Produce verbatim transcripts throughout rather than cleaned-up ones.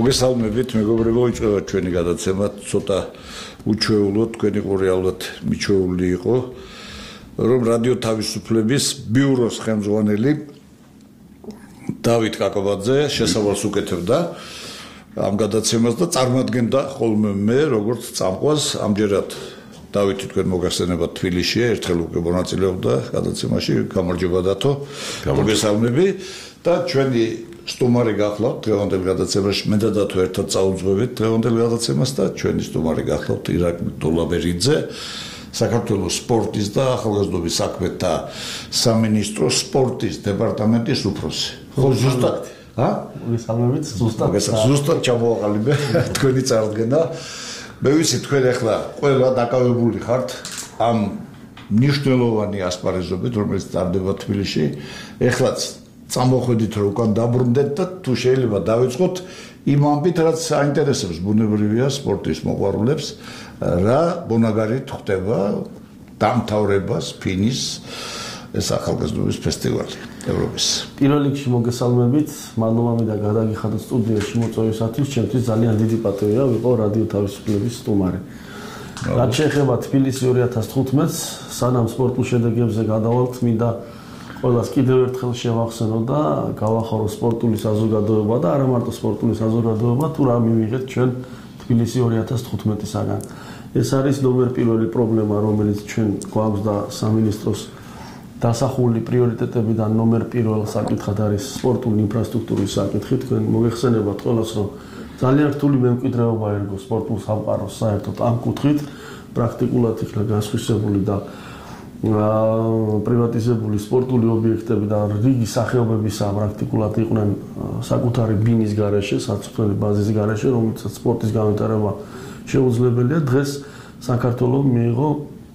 მოგესალმებით, მეგობრებო, იწყება ჩვენი გადაცემა, ცოტა უჩვეულოდ, თქვენი ყური ალბათ მიჩვეული იყო, რომ რადიო თავისუფლების ბიუროს ხელმძღვანელი დავით კაკაბაძე შესავალს უკეთებდა ამ გადაცემას და წარმოადგენდა ხოლმე მე, როგორც წამყვანს, ამჯერად დავითი თქვენ მოგახსენებათ თბილისშია, ერთხელ უკვე მონაწილეობდა გადაცემაში, გამარჯობა დათო, მოგესალმები და ჩვენი სტუმარი გახლავთ დღევანდელ გადაცემაში, მე და დათო ერთად წაუძღვებით დღევანდელ გადაცემას და ჩვენი სტუმარი გახლავთ ირაკლი დოლაბერიძე, საქართველოს სპორტის და ახალგაზრდობის საქმეთა სამინისტროს სპორტის დეპარტამენტის უფროსი. ხო, ზუსტად, ა? მოგესალმებით, ზუსტად. ზუსტად ჩამოვაყალიბე თქვენი წარდგენა. მე ვიცი თქვენ ახლა ყველა დაკავებული ხართ ამ მნიშვნელოვანი ასპარეზობით, რომელიც ტარდება თბილისში. ეხლაც წამოხვედით რომ უკან დაბრუნდეთ და თუ შეიძლება დავიწყოთ იმ ამბით, რაც საინტერესებს ბუნებრივია სპორტის მოყვარულებს, რა ბუნაგარით ხდება დამთავრებას ფინის ეს ახალგაზრდობის ფესტივალი ევროპის. პირველ რიგში მოგესალმებით, მადლობა მინდა გადაგიხადოთ სტუდიაში მოწვევისათვის, ჩემთვის ძალიან დიდი პატივია ვიყო რადიო თავისუფლების სტუმარი. რაც შეეხება თბილისი ორი ათას თხუთმეტს, სანამ სპორტულ შედეგებზე გადავალთ, მინდა ყველას კიდევ ერთხელ შევახსენო და გავახარო სპორტული საზოგადოება და არა მარტო სპორტული საზოგადოება, თუ რა მივიღეთ ჩვენ თბილისი ორი ათას თხუთმეტისაგან. ეს არის ნომერ პირველი პრობლემა, რომელიც ჩვენ გვაქვს და სამინისტროს დასახული პრიორიტეტებიდან ნომერ პირველ საკითხად არის სპორტული ინფრასტრუქტურის საკითხი. თქვენ მოგეხსენებათ ყველას, რომ ძალიან რთული მემკვიდრეობა ერგო სპორტულ სამყაროს საერთოდ ამ კუთხით, პრაქტიკულად იქნა გასხვისებული და პრივატიზებული სპორტული ობიექტები და რიგი სახეობებისა პრაქტიკულად იყვნენ საკუთარი ბინის გარეშე, საცხოვრებელი ბაზის გარეშე, რომელსაც სპორტის განვითარება შეუძლებელია. დღეს საქართველოს მიიღო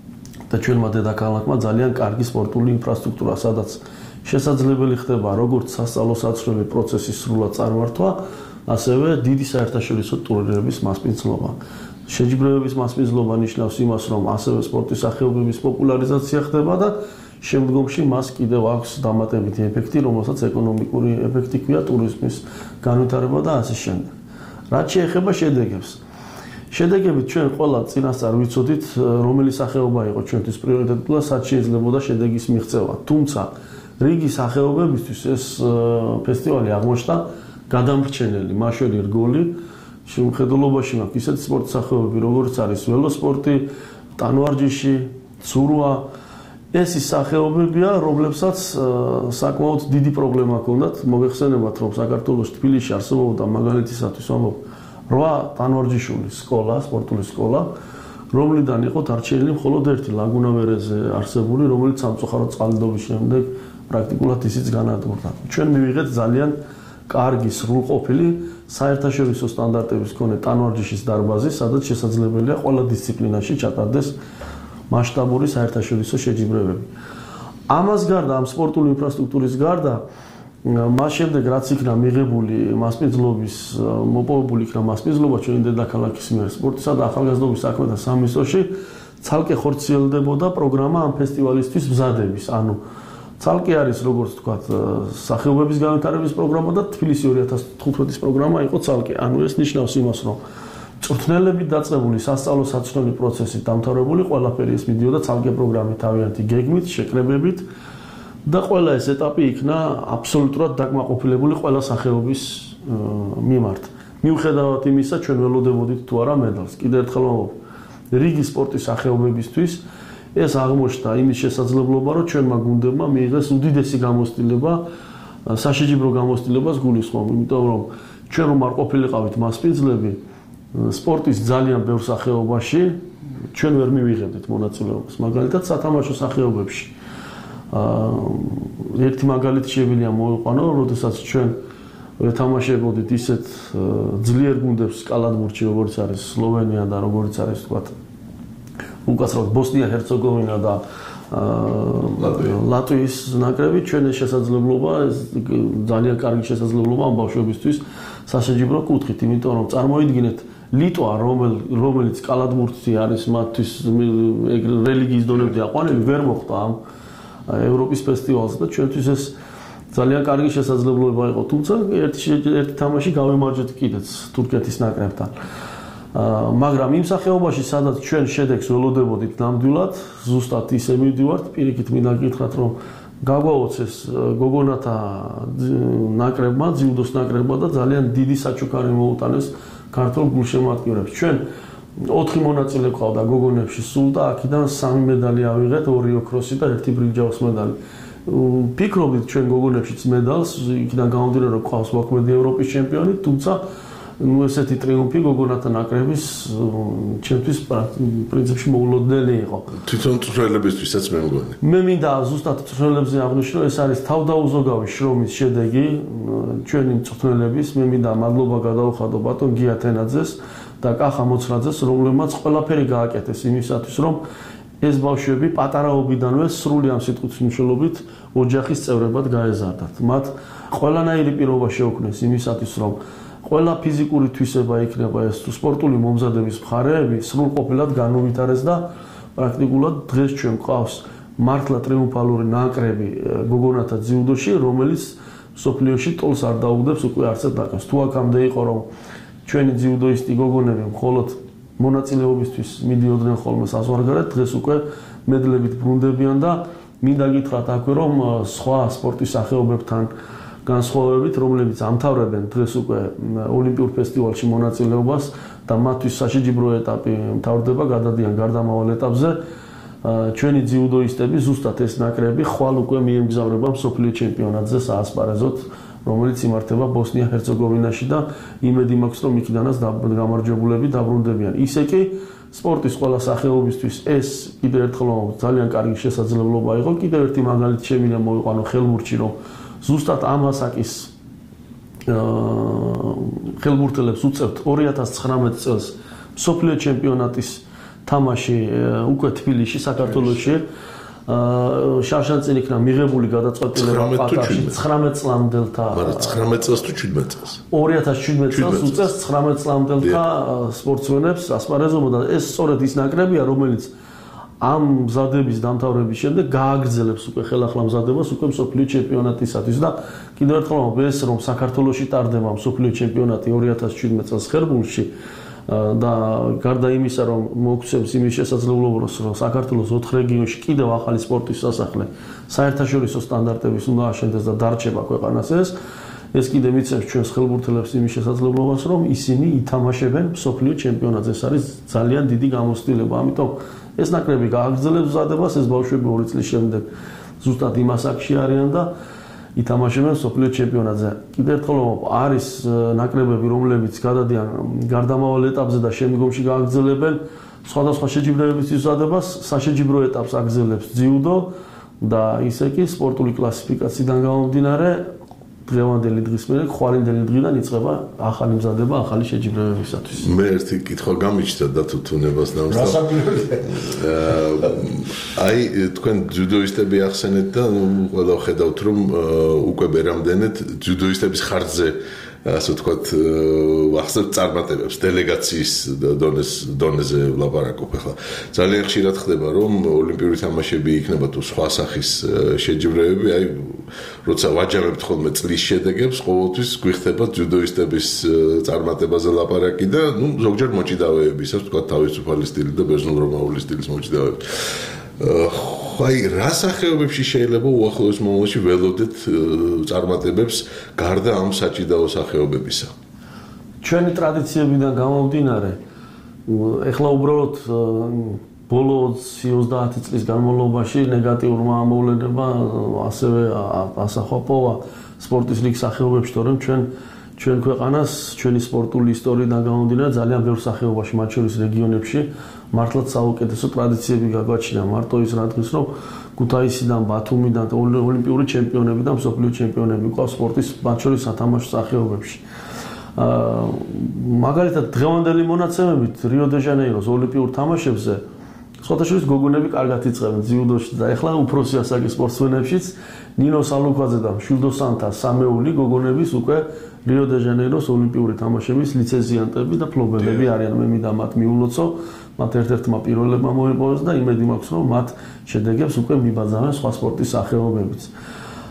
და ჩვენმა დედაქალაქმა ძალიან კარგი სპორტული ინფრასტრუქტურა, სადაც შესაძლებელი ხდება როგორც სასწავლო-საცხოვრებელი პროცესის სრულად წარმართვა, ასევე დიდი საერთაშორისო ტურნირების მასპინძლობა. შეჯიბრებების მასპინძლობა ნიშნავს იმას, რომ ასევე სპორტის სახეობების პოპულარიზაცია ხდება და შემდგომში მას კიდევ აქვს დამატებითი ეფექტი, რომელსაც ეკონომიკური ეფექტი ქვია, ტურიზმის განვითარება და ასე შემდეგ. რაც შეეხება შედეგებს. შედეგებით ჩვენ ყველა წინასწარ ვიცოდით, რომელი სახეობა იყო ჩვენთვის პრიორიტეტული და სად შეიძლებოდა შედეგის მიღწევა. თუმცა რიგი სახეობებისთვის ეს ფესტივალი აღმოჩნდა გადამრჩენელი, მაშველი რგოლი. შემხედველობაში მაქვს ისეთი სპორტის სახეობები, როგორც არის ველოსპორტი, ტანვარჯიში, ცურვა. ეს ის სახეობებია, რომლებსაც საკმაოდ დიდი პრობლემა ჰქონდათ. მოგეხსენებათ, რომ საქართველოს თბილისში არსებობდა მაგალითისათვის ამბობ რვა ტანვარჯიშული სკოლა, სპორტული სკოლა, რომლიდან იყო დარჩენილი მხოლოდ ერთი ლაგუნავერეზე არსებული, რომელიც სამწუხაროდ წყალდიდობის შემდეგ პრაქტიკულად ისიც განადგურდა. ჩვენ მივიღეთ ძალიან კარგი სრულყოფილი საერთაშორისო სტანდარტების მქონე ტანვარჯიშის დარბაზი, სადაც შესაძლებელია ყველა დისციპლინაში ჩატარდეს მასშტაბური საერთაშორისო შეჯიბრებები. ამას გარდა, ამ სპორტული ინფრასტრუქტურის გარდა, მას შემდეგ რაც იქნა მიღებული მასპინძლობის, მოპოვებული იქნა მასპინძლობა ჩვენი დედაქალაქის მიერ სპორტისა და ახალგაზრდობის საქმეთა სამინისტროში, ცალკე ხორციელდებოდა პროგრამა ამ ფესტივალისთვის მზადების. ანუ ცალკე არის, როგორც ვთქვათ, სახეობების განვითარების პროგრამა და თბილისი ორი ათას თხუთმეტის პროგრამა იყო ცალკე. ანუ ეს ნიშნავს იმას, რომ მწვრთნელებით დაწყებული სასწავლო-საცხოვრებელი პროცესი დამთავრებული, ყველაფერი ეს მიდიოდა ცალკე პროგრამით, თავიანთი გეგმით, შეკრებებით და ყველა ეს ეტაპი იქნა აბსოლუტურად დაკმაყოფილებული ყველა სახეობის მიმართ. მიუხედავად იმისა, ჩვენ ველოდებოდით თუ არა მედალს. კიდევ ერთხელ ვამბობ, რიგი სპორტის სახეობებისთვის ეს აღმოჩნდა იმის შესაძლებლობა, რომ ჩვენმა გუნდებმა მიიღეს უდიდესი გამოცდილება, საშეჯიბრო გამოცდილებას გულისხმობ, იმიტომ რომ ჩვენ რომ არ ყოფილიყავით მასპინძლები სპორტის ძალიან ბევრ სახეობაში, ჩვენ ვერ მივიღებდით მონაწილეობას, მაგალითად სათამაშო სახეობებში. ერთი მაგალითი შეგვიძლია მოვიყვანო, როდესაც ჩვენ ვეთამაშებოდით ისეთ ძლიერ გუნდებს კალათბურთში, როგორც არის სლოვენია და როგორც არის თქვათ უკაცრავად ბოსნია-ჰერცეგოვინა და ლატვიის ნაკრები, ჩვენ ეს შესაძლებლობა, ძალიან კარგი შესაძლებლობა ამ ბავშვებისთვის სასაჯიბრო კუთხით, იმიტომ რომ წარმოიდგინეთ ლიტვა, რომელიც კალათბურთი არის მათთვის რელიგიის დონემდე აყვანილი, ვერ მოხდა ამ ევროპის ფესტივალზე და ჩვენთვის ეს ძალიან კარგი შესაძლებლობა იყო, თუმცა ერთი ერთი თამაში გავიმარჯვეთ კიდეც თურქეთის ნაკრებთან. მაგრამ იმ სახეობაში, სადაც ჩვენ შედეგს ველოდებოდით ნამდვილად, ზუსტად ისე მივდივართ, პირიქით მინდა გითხრათ, რომ გაგვაოცეს გოგონათა ნაკრებმა, ძიუდოს ნაკრებმა და ძალიან დიდი საჩუქარი მოუტანეს ქართულ გულშემატკივრებს. ჩვენ ოთხი მონაწილე ყავდა გოგონებში სულ და აქედან სამი медаლი ავიღეთ, ორი ოქროსი და ერთი ბრინჯაოს медаლი. ფიქრობთ ჩვენ გოგონებშიც медаლს, იქიდან გამომდინარე რომ ყავს მოქმედი ევროპის ჩემპიონი, თუმცა ну ესეთი ტრიუმფი გოგონათა ნაკრების ჩემთვის პრინციპში მოულოდნელი იყო. თვითონ მწვრთნელებისთვისაც მე მგონი. მე მინდა ზუსტად მწვრთნელებზე აღვნიშნო, ეს არის თავდაუზოგავი შრომის შედეგი ჩვენი მწვრთნელების. მე მინდა მადლობა გადაუხადო ბატონ გია თენაძეს და კახა მოცრაძეს, რომლებმაც ყველაფერი გააკეთეს იმისათვის, რომ ეს ბავშვები პატარაობიდანვე სრული ამ სიტყვის მნიშვნელობით ოჯახის წევრებად გაეზარდათ. მათ ყველანაირი პირობა შეუქმნეს იმისათვის, რომ ყველა ფიზიკური თვისება იქნება ეს სპორტული მომზადების მხარეები სრულყოფილად განუვითარეს და პრაქტიკულად დღეს ჩვენ გვყავს მართლა ტრიუმფალური ნაკრები გოგონათა ძიუდოში, რომელიც სოფლიოში ტოლს არ დაუგდებს უკვე არც ერთ ნაკრებს. თუ აქამდე იყო რომ ჩვენი ძიუდოისტი გოგონები მხოლოდ მონაწილეობისთვის მიდიოდნენ ხოლმე საზღვარგარეთ, დღეს უკვე მედლებით ბრუნდებიან და მინდა გითხრათ აქვე რომ სხვა სპორტის სახეობებთან განსხვავებით, რომლებიც ამთავრებენ დღეს უკვე ოლიმპიურ ფესტივალში მონაწილეობას და მათთვის სასაჯიბრო ეტაპი მთავრდება, გადადიან გარდამავალ ეტაპზე. ჩვენი ძიუდოისტები ზუსტად ეს ნაკრები ხვალ უკვე მიემგზავრება მსოფლიო ჩემპიონატზე საასპარეზოდ, რომელიც იმართება ბოსნია-ჰერცეგოვინაში და იმედი მაქვს, რომ იქიდანაც გამარჯვებულები დაბრუნდებიან. ისე კი სპორტის ყველა სახეობისთვის ეს კიდევ ერთხელ ძალიან კარგი შესაძლებლობა იყო. კიდევ ერთი მაგალითი შემიძლია მოვიყვანო ხელბურთში, რომ ზუსტად ამ ასაკის ხელბურთელებს უწევთ ორი ათას ცხრამეტ წელს მსოფლიო ჩემპიონატის თამაში უკვე თბილისში, საქართველოში. შარშანწინ იქნა მიღებული გადაწყვეტილება ყატარში ცხრამეტ წლამდელთა. მაგრამ ცხრამეტ წელს თუ შვიდმეტ წელს? ორი ათას შვიდმეტ წელს უწევს ცხრამეტ წლამდელთა სპორტსმენებს ასპარეზობა და ეს სწორედ ის ნაკრებია, რომელიც ამ მზადების დამთავრების შემდეგ გააგრძელებს უკვე ხელახლა მზადებას უკვე მსოფლიო ჩემპიონატისათვის და კიდევ ერთხელ ვამბობ, რომ საქართველოში ტარდება მსოფლიო ჩემპიონატი ორი ათას შვიდმეტ წელს ხერბურთში და გარდა იმისა, რომ მოგცემს იმის შესაძლებლობას, რომ საქართველოს ოთხ რეგიონში კიდევ ახალი სპორტის სასახლე საერთაშორისო სტანდარტების უნდა აშენდეს და დარჩება ქვეყანას ეს, ეს კიდევ მიცემს ჩვენს ხელბურთელებს იმის შესაძლებლობას, რომ ისინი ითამაშებენ მსოფლიო ჩემპიონატზე. ეს არის ძალიან დიდი გამოცდილება, ამიტომ ეს ნაკრები გააგრძელებს მზადებას, ეს ბავშვები ორი წლის შემდეგ ზუსტად იმ ასაკში არიან და ითამაშებენ მსოფლიო ჩემპიონატზე. კიდევ ერთხელ არის ნაკრებები, რომლებიც გადადიან გარდამავალ ეტაპზე და შემდგომში გააგრძელებენ სხვადასხვა შეჯიბრებების მზადებას, საშეჯიბრო ეტაპს აგრძელებს ძიუდო და ისე კი სპორტული კლასიფიკაციიდან გამომდინარე დღევანდელი დღის მერე ხვალინდელი დღიდან იწყება ახალი მზადება ახალი შეჯიბრებებისათვის. მე ერთი კითხვა გამიჩნდა და თუ თუნებას დავსწავლე. აი თქვენ ძიუდოისტები ახსენეთ და ყველა ხედავთ რომ უკვე ბერამდენეთ ძიუდოისტების ხარჯზე ასე ვთქვათ ახსენებთ წარმატებებს დელეგაციის დონეს დონეზე ვლაპარაკობ ახლა. ძალიან ხშირად ხდება რომ ოლიმპიური თამაშები იქნება თუ სხვა სახის შეჯიბრებები, აი როცა ვაჯამებთ ხოლმე წლის შედეგებს, ყოველთვის გვიხდება ძიუდოისტების წარმატებაზე ლაპარაკი და ნუ ზოგჯერ მოჭიდავეების, ასე ვთქვათ თავისუფალი სტილი და ბერძნულ-რომაული სტილის მოჭიდავეები. აი რა სახეობებში შეიძლება უახლოეს მომავალში ველოდეთ წარმატებებს გარდა ამ საჭიდაო სახეობებისა? ჩვენი ტრადიციებიდან გამომდინარე, ეხლა უბრალოდ ბოლო ოცი ოცდაათი წლის განმავლობაში ნეგატიურმა ამოვლენებმა ასევე ასახვა პოვა სპორტის რიგ სახეობებში, თორემ ჩვენ ჩვენ ქვეყანას ჩვენი სპორტული ისტორიიდან გამომდინარე ძალიან ბევრ სახეობაში, მათ შორის რეგიონებში მართლაც საუკეთესო ტრადიციები გაგვაჩინა. მარტო ის რა დღის რომ ქუთაისიდან, ბათუმიდან ოლიმპიური ჩემპიონები და მსოფლიო ჩემპიონები ყავს სპორტის მათ შორის სათამაშო სახეობებში. მაგალითად დღევანდელი მონაცემებით რიო-დე-ჟანეიროს ოლიმპიურ თამაშებზე სხვადასხვა გოგონები კარგად იწყებენ ძიუდოში და ეხლა უფროსი ასაკის სპორტსმენებშიც ნინო სალუქვაძე და მშვილდო სანთა სამეული გოგონების უკვე რიო-დე-ჟანეიროს ოლიმპიური თამაშების ლიცენზიანტები და ფლობელები არიან. მე მინდა მათ მიულოცო, მათ ერთ-ერთმა პირველებმა მოიპოვეს და იმედი მაქვს, რომ მათ შედეგებს უკვე მიბაძავენ სხვა სპორტის სახეობებიც.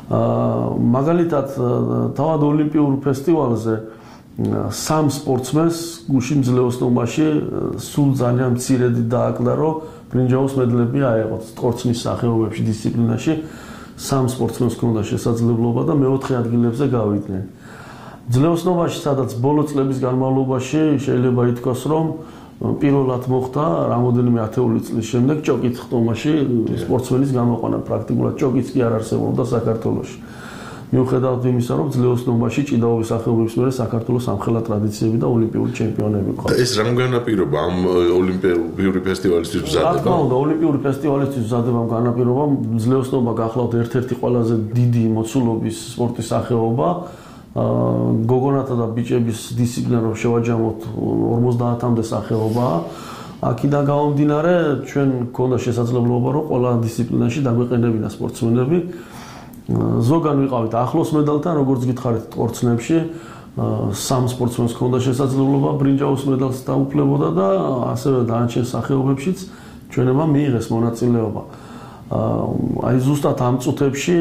მაგალითად, თავად ოლიმპიურ ფესტივალზე სამ სპორტსმენს გუშინ ძლეოსნობაში სულ ძალიან მცირედი დააკლა, რომ ბრინჯაოს მედლები აეღოთ სპორტსმის სახეობებში დისციპლინაში. სამ სპორტსმენს ჰქონდა შესაძლებლობა და მეოთხე ადგილებზე გავიდნენ. ძლეოსნობაში, სადაც ბოლო წლების განმავლობაში შეიძლება ითქვას, რომ პირველად მოხდა რამოდენიმე ათეული წლის შემდეგ ჭოკით ხტომაში სპორტსმენის გამოყვანა. პრაქტიკულად ჭოკიც კი არ არსებობდა საქართველოში. მიუხედავად იმისა, რომ ძლეოსნობაში ჭიდაობის სახეობების მერე საქართველოს ამხელა ტრადიციები და ოლიმპიური ჩემპიონები ყავდა. ეს რა განაპირობა ამ ოლიმპიური ფესტივალისთვის მზადება? რა თქმა უნდა, ოლიმპიური ფესტივალისთვის მზადებამ განაპირობა ძლეოსნობა გახლავთ ერთ-ერთი ყველაზე დიდი მოცულობის სპორტის სახეობა. გოგონათა და ბიჭების დისციპლინა რომ შევაჯამოთ ორმოცდაათამდე სახეობაა. აქედან გამომდინარე, ჩვენ გქონდა შესაძლებლობა რომ ყველა დისციპლინაში დაგვეყენებინა სპორტსმენები. ზოგან ვიყავით ახლოს მედალთან, როგორც გითხარით, სპორტსნებში სამ სპორტსმენს ჰქონდა შესაძლებლობა ბრინჯაოს მედალს დაუფლებოდა და ასევე დანარჩენ სახეობებშიც ჩვენებმა მიიღეს მონაწილეობა. აი ზუსტად ამ წუთებში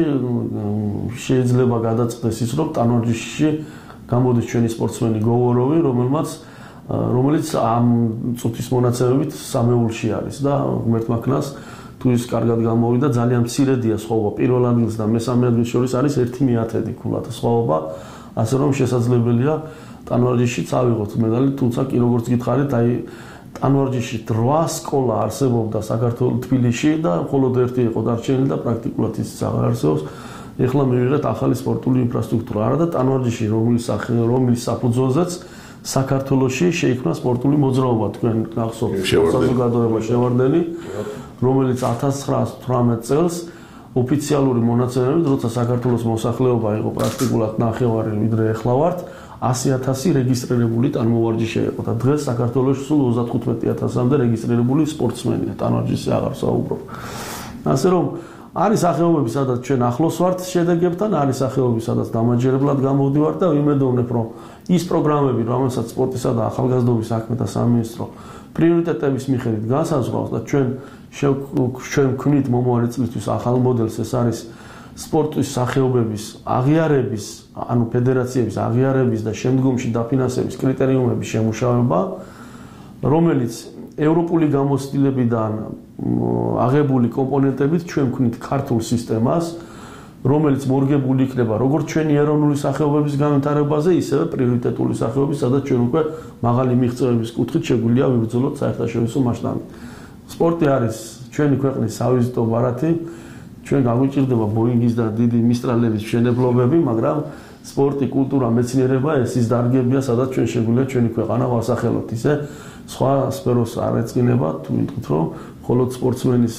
შეიძლება გადაწყდეს ის, რომ ტანვარჯიშში გამოდის ჩვენი სპორტსმენი გოვოროვი, რომელმაც რომელიც ამ წუთის მონაცემებით სამეულში არის და ღმერთმა ქნას თუ ის კარგად გამოვიდა, ძალიან მცირედია სხვაობა პირველ ადგილს და მესამე ადგილს შორის არის ერთი მეათედი ქულათა სხვაობა, ასე რომ შესაძლებელია ტანვარჯიშში წავიღოთ მედალი, თუმცა კი როგორც გითხარით, აი ტანვარჯიშში რვა სკოლა არსებობდა საქართველოს თბილისში და მხოლოდ ერთი იყო დარჩენილი და პრაქტიკულად ის აღარ არსებობს. ეხლა მივიღეთ ახალი სპორტული ინფრასტრუქტურა. არა და ტანვარჯიში, რომლის რომლის საფუძველზეც საქართველოში შეიქმნა სპორტული მოძრაობა, თქვენ გახსოვთ საზოგადოება შევარდენი, რომელიც ათას ცხრაასი თვრამეტ წელს ოფიციალური მონაცემებით, როცა საქართველოს მოსახლეობა იყო პრაქტიკულად ნახევარი ვიდრე ეხლა ვართ, ასი ათასი რეგისტრირებული ტანმოვარჯიშე იყო და დღეს საქართველოში სულ ოცდახუთმეტი ათასამდე რეგისტრირებული სპორტსმენია, ტანვარჯიშზე აღარ საუბრობ. ასე რომ არის სახეობები, სადაც ჩვენ ახლოს ვართ შედეგებთან, არის სახეობები, სადაც დამაჯერებლად გამოვდივართ და ვიმედოვნებ, რომ ის პროგრამები, რომელსაც სპორტისა და ახალგაზრდობის საქმე და სამინისტრო პრიორიტეტების მიხედვით განსაზღვრავს და ჩვენ ჩვენ ვქმნით მომავალი წლისთვის ახალ მოდელს, ეს არის სპორტის სახეობების აღიარების, ანუ ფედერაციების აღიარების და შემდგომში დაფინანსების კრიტერიუმების შემუშავება, რომელიც ევროპული გამოცდილებიდან აღებული კომპონენტებით ჩვენ ვქმნით ქართულ სისტემას, რომელიც მორგებული იქნება როგორც ჩვენი ეროვნული სახეობების განვითარებაზე, ისევე პრიორიტეტული სახეობების, სადაც ჩვენ უკვე მაღალი მიღწევების კუთხით შეგვიძლია ვიბრძოლოთ საერთაშორისო მასშტაბით. სპორტი არის ჩვენი ქვეყნის სავიზიტო ბარათი. ჩვენ გაგვიჭირდება ბოინგის და დიდი მისტრალების მშენებლობები, მაგრამ სპორტი, კულტურა, მეცნიერება ეს ის დარგებია, სადაც ჩვენ შეგვიძლია ჩვენი ქვეყანა ვასახელოთ. ისე სხვა სფეროს არ ეწყინება, თუ ვიტყვით, რომ მხოლოდ სპორტსმენის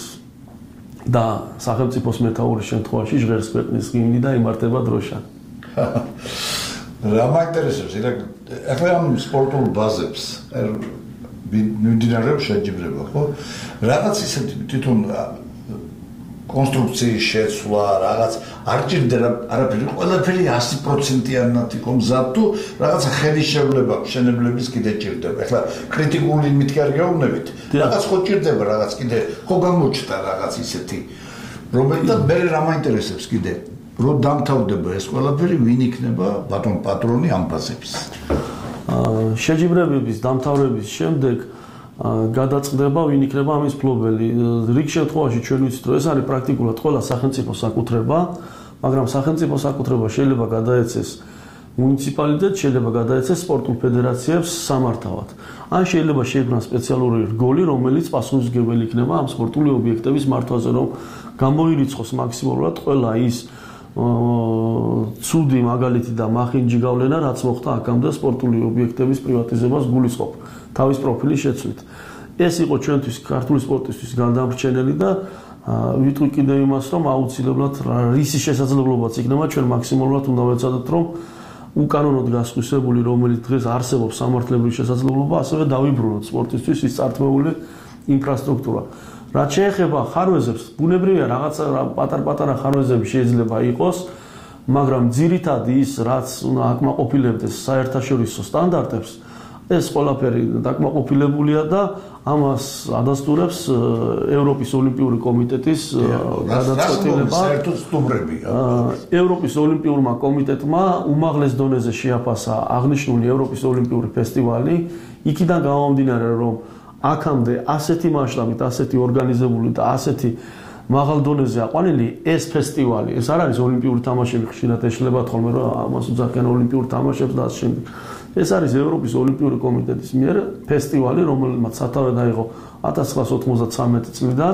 და სახელმწიფოს მეთაურის შემთხვევაში ჟღერს ქვეყნის ჰიმნი და იმართება დროშა. რა მაინტერესებს, ეხლა ამ სპორტულ ბაზებს მიმდინარეობს შეჯიბრება, ხო? რაღაც ისეთი თვითონ კონსტრუქციის შეცვლა, რაღაც არ ჭირდება არაფერი, ყველაფერი ასი პროცენტიანად იყო მზად თუ რაღაცა ხელისშევლება მშენებლების კიდე ჭირდება. ეხლა კრიტიკული იმით კი არ გეუბნებით, რაღაც ხო ჭირდება, რაღაც კიდე ხო გამოჩნდა რაღაც ისეთი, რომელთა მე რა მაინტერესებს კიდე, რომ დამთავრდება ეს ყველაფერი, ვინ იქნება ბატონ პატრონი ამ ბაზების. შეჯიბრებების დამთავრების შემდეგ გადაწყდება ვინ იქნება ამის მფლობელი. რიგ შემთხვევაში ჩვენ ვიცით, რომ ეს არის პრაქტიკულად ყველა სახელმწიფო საკუთრება, მაგრამ სახელმწიფო საკუთრება შეიძლება გადაეცეს მუნიციპალიტეტს, შეიძლება გადაეცეს სპორტულ ფედერაციებს სამართავად. ან შეიძლება შეიქმნას სპეციალური რგოლი, რომელიც პასუხისმგებელი იქნება ამ სპორტული ობიექტების მართვაზე, რომ გამოირიცხოს მაქსიმალურად ყველა ის ცუდი მაგალითი და მახინჯი გავლენა, რაც მოხდა აქამდე სპორტული ობიექტების პრივატიზებას გულისხმობ თავის პროფილის შეცვლით. ეს იყო ჩვენთვის ქართული სპორტისთვის გადამრჩენელი და ვიტყვი კიდევ იმას, რომ აუცილებლად რისი შესაძლებლობაც იქნება, ჩვენ მაქსიმალურად უნდა ვეცადოთ, რომ უკანონოდ გასხვისებული, რომელიც დღეს არსებობს სამართლებრივი შესაძლებლობა, ასევე დავიბრუნოთ სპორტისთვის ის წართმეული ინფრასტრუქტურა. რაც შეეხება ხარვეზებს, ბუნებრივია რაღაცა პატარ-პატარა ხარვეზები შეიძლება იყოს, მაგრამ ძირითადად ის, რაც უნდა აკმაყოფილებდეს საერთაშორისო სტანდარტებს, ეს ყველაფერი დაკმაყოფილებულია და ამას ადასტურებს ევროპის ოლიმპიური კომიტეტის გადაწყვეტილება. საერთოდ სტუმრებია. ევროპის ოლიმპიურმა კომიტეტმა უმაღლეს დონეზე შეაფასა აღნიშნული ევროპის ოლიმპიური ფესტივალი. იქიდან გამომდინარე, რომ აქამდე ასეთი მასშტაბით, ასეთი ორგანიზებული და ასეთი მაღალ დონეზე აყვანილი ეს ფესტივალი, ეს არ არის ოლიმპიური თამაშები, ხშირად ეშლებათ ხოლმე რომ ამას უძახიან ოლიმპიურ თამაშებს და ასე შემდეგ. ეს არის ევროპის ოლიმპიური კომიტეტის მიერ ფესტივალი, რომელმაც სათავე დაიღო ათას ცხრაასი ოცდამეცხრამეტი წლიდან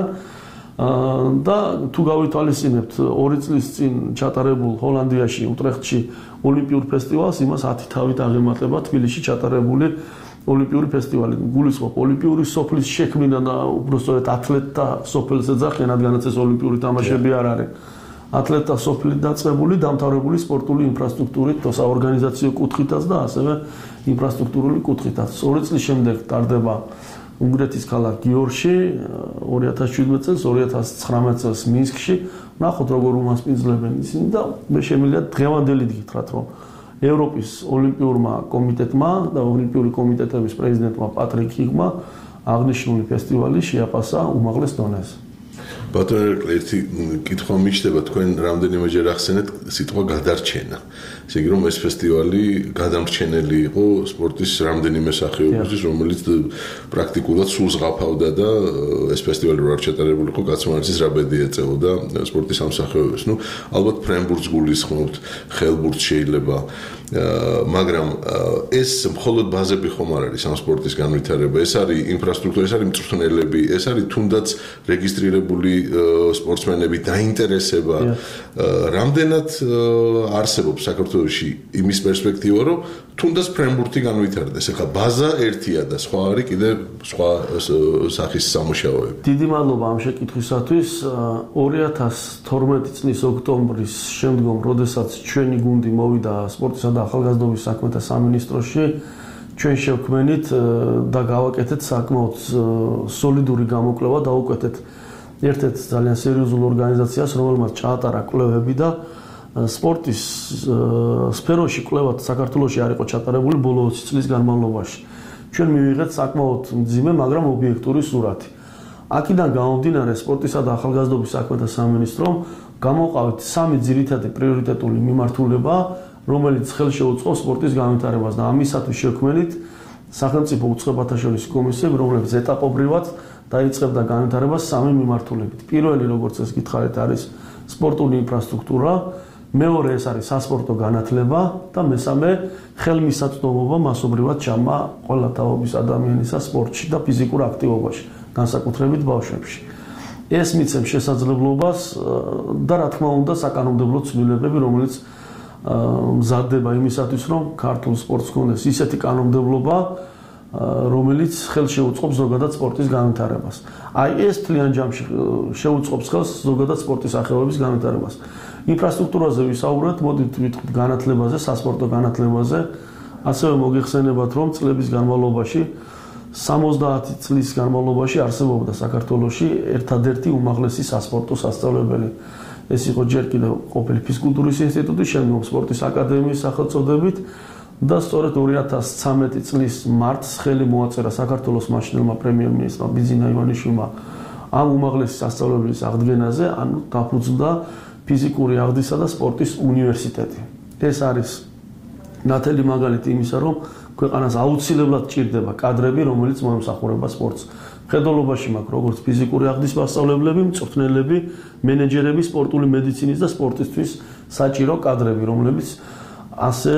და თუ გავითვალისწინებთ ორი წლის წინ ჩატარებულ ჰოლანდიაში, უტრეხტში ოლიმპიურ ფესტივალს, იმას ათი თავით აღემატება თბილისში ჩატარებული ოლიმპიური ფესტივალი. გულისხმობ ოლიმპიური სოფლის შექმნა და უბრალოდ ათლეტთა სოფელს ეძახიან, რადგანაც ეს ოლიმპიური თამაშები არ არის. ათლეტთა სოფლი დაწყებული, დამთავრებული სპორტული ინფრასტრუქტურით, თო საორგანიზაციო კუთხითაც და ასევე ინფრასტრუქტურული კუთხითაც. ორი წლის შემდეგ ტარდება უნგრეთის ქალაქ გიორში, ორი ათას შვიდმეტ წელს, ორი ათას ცხრამეტ წელს მინსკში. ნახოთ როგორ უმასპინძლებენ ისინი და მე შემიძლია დღევანდელი გითხრათ, რომ ევროპის ოლიმპიურმა კომიტეტმა და ოლიმპიური კომიტეტების პრეზიდენტმა პატრიკ ჰიგმა აღნიშნული ფესტივალი შეაფასა უმაღლეს დონეზე. ბატონო ერეკლე, ერთი კითხვა მიჩნდება, თქვენ რამდენიმეჯერ ახსენეთ სიტყვა გადარჩენა. ესე იგი, რომ ეს ფესტივალი გადამრჩენელი იყო სპორტის რამდენიმე სახეობისთვის, რომელიც პრაქტიკულად სულ ზღაფავდა და ეს ფესტივალი რო არ ჩატარებულიყო, კაცმარცის რა ბედი ეწეოდა სპორტის ამ სახეობებს. ნუ ალბათ ფრენბურთს გულისხმობთ, ხელბურთს შეიძლება, მაგრამ ეს მხოლოდ ბაზები ხომ არ არის ამ სპორტის განვითარება. ეს არის ინფრასტრუქტურა, ეს არის მწვრთნელები, ეს არის თუნდაც რეგისტრირებული სპორტსმენები, დაინტერესება. რამდენად არსებობს საქართველოში იმის პერსპექტივა, რომ თუნდაც ფრენბურთი განვითარდეს. ეხლა ბაზა ერთია და სხვა არის კიდე სხვა სახის სამუშაოები. დიდი მადლობა ამ შეკითხვისათვის. ორი ათას თორმეტი წლის ოქტომბრის შემდგომ, როდესაც ჩვენი გუნდი მოვიდა სპორტისა და ახალგაზრდობის საქმეთა სამინისტროში, ჩვენ შევქმნით და გავაკეთეთ საკმაოდ სოლიდური გამოკვლევა და უკვეთეთ ერთ-ერთ ძალიან სერიოზულ ორგანიზაციას, რომელმაც ჩაატარა კვლევები და სპორტის სფეროში კვლევა საქართველოში არ იყო ჩატარებული ბოლო ოცი წლის განმავლობაში. ჩვენ მივიღეთ საკმაოდ მძიმე, მაგრამ ობიექტური სურათი. აქედან გამომდინარე, სპორტისა და ახალგაზრდობის საქმეთა სამინისტრომ გამოყავით სამი ძირითადი პრიორიტეტული მიმართულება, რომელიც ხელშეუწყობს სპორტის განვითარებას და ამისათვის შევქმნით სახელმწიფო უწყებათა შორის კომისიები, რომლებიც ეტაპობრივად დაიწყებდა განვითარებას სამი მიმართულებით. პირველი, როგორც ეს გითხარით, არის სპორტული ინფრასტრუქტურა, მეორე ეს არის სასპორტო განათლება და მესამე ხელმისაწვდომობა მასობრივად ჩამა ყველა თაობის ადამიანისა სპორტში და ფიზიკურ აქტივობაში, განსაკუთრებით ბავშვებში. ეს მიცემს შესაძლებლობას და რა თქმა უნდა საკანონმდებლო ცვლილებები, რომელიც მზადდება იმისათვის, რომ ქართულ სპორტს ჰქონდეს ისეთი კანონმდებლობა, რომელიც ხელს შეუწყობს ზოგადად სპორტის განვითარებას. აი ეს მთლიან ჯამში შეუწყობს ხელს ზოგადად სპორტის სახეობების განვითარებას. ინფრასტრუქტურაზე ვისაუბრეთ, მოდით ვიტყვით განათლებაზე, სასპორტო განათლებაზე. ასევე მოგეხსენებათ, რომ წლების განმავლობაში სამოცდაათი წლის განმავლობაში არსებობდა საქართველოში ერთადერთი უმაღლესი სასპორტო სასწავლებელი. ეს იყო ჯერ კიდევ ყოფილი ფიზკულტურის ინსტიტუტი, შემდგომ სპორტის აკადემიის სახელწოდებით და სწორედ ორი ათას ცხრამეტი წლის მარტს ხელი მოაწერა საქართველოს მაშინდელმა პრემიერ-მინისტრმა ბიძინა ივანიშვილმა ამ უმაღლესი სასწავლებლის აღდგენაზე, ანუ დაფუძნდა ფიზიკური აღდისა და სპორტის უნივერსიტეტი. ეს არის ნათელი მაგალითი იმისა, რომ ქვეყანას აუცილებლად ჭირდება კადრები, რომელიც მოემსახურება სპორტს. მხედველობაში მაქვს როგორც ფიზიკური აღდის მასწავლებლები, მწვრთნელები, მენეჯერები სპორტული მედიცინის და სპორტისთვის საჭირო კადრები, რომლებიც ასე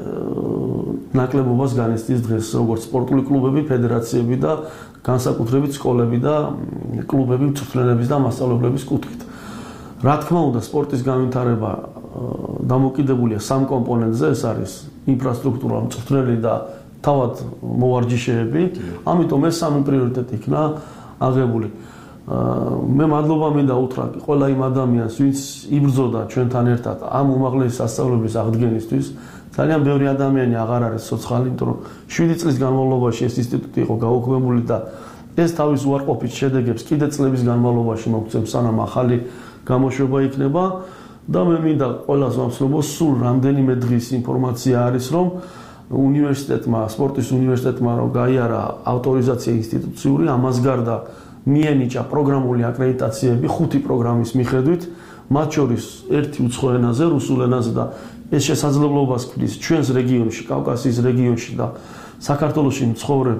ნაკლებობას განიცდის დღეს, როგორც სპორტული კლუბები, ფედერაციები და განსაკუთრებით სკოლები და კლუბები მწვრთნელების და მასწავლებლების კუთხით. რა თქმა უნდა, სპორტის განვითარება დამოკიდებულია სამ კომპონენტზე, ეს არის ინფრასტრუქტურა, მწვრთნელი და თავად მოვარჯიშეები, ამიტომ ეს სამი პრიორიტეტი იქნა აღებული. მე მადლობა მინდა უთხრა ყველა იმ ადამიანს, ვინც იბრძოდა ჩვენთან ერთად ამ უმაღლესი სასწავლებლის აღდგენისთვის. ძალიან ბევრი ადამიანი აღარ არის ცოცხალი, იმიტომ რომ შვიდი წლის განმავლობაში ეს ინსტიტუტი იყო გაუქმებული და ეს თავის უარყოფით შედეგებს კიდე წლების განმავლობაში მოგცემს, სანამ ახალი გამოშვება იქნება და მე მინდა ყველას ვამსვლობო, სულ რამდენიმე დღის ინფორმაცია არის, რომ უნივერსიტეტმა, სპორტის უნივერსიტეტმა რომ გაიარა ავტორიზაცია ინსტიტუციური, ამას გარდა მიენიჭა პროგრამული აკრედიტაციები ხუთი პროგრამის მიხედვით, მათ შორის ერთი უცხო ენაზე, რუსულ ენაზე და ეს შესაძლებლობას ქმნის ჩვენს რეგიონში, კავკასიის რეგიონში და საქართველოში მცხოვრებ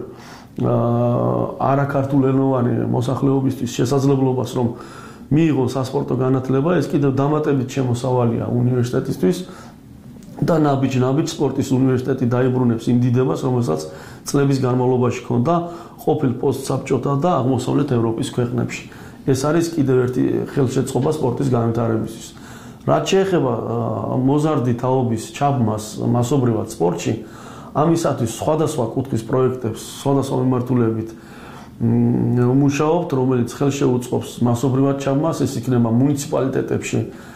არაქართულენოვანი მოსახლეობისთვის შესაძლებლობას რომ მიიღონ სასპორტო განათლება, ეს კიდევ დამატებით შემოსავალია უნივერსიტეტისთვის და ნაბიჯ-ნაბიჯ სპორტის უნივერსიტეტი დაიბრუნებს იმ დიდებას, რომელსაც წლების განმავლობაში ჰქონდა ყოფილ პოსტსაბჭოთა და აღმოსავლეთ ევროპის ქვეყნებში. ეს არის კიდევ ერთი ხელშეწყობა სპორტის განვითარებისთვის. რაც შეეხება მოზარდი თაობის ჩაბმას მასობრივად სპორტში, ამისათვის სხვადასხვა კუთხის პროექტებს, სხვადასხვა მიმართულებით მუშაობთ, რომელიც ხელშეუწყობს მასობრივად ჩაბმას, ეს იქნება მუნიციპალიტეტებში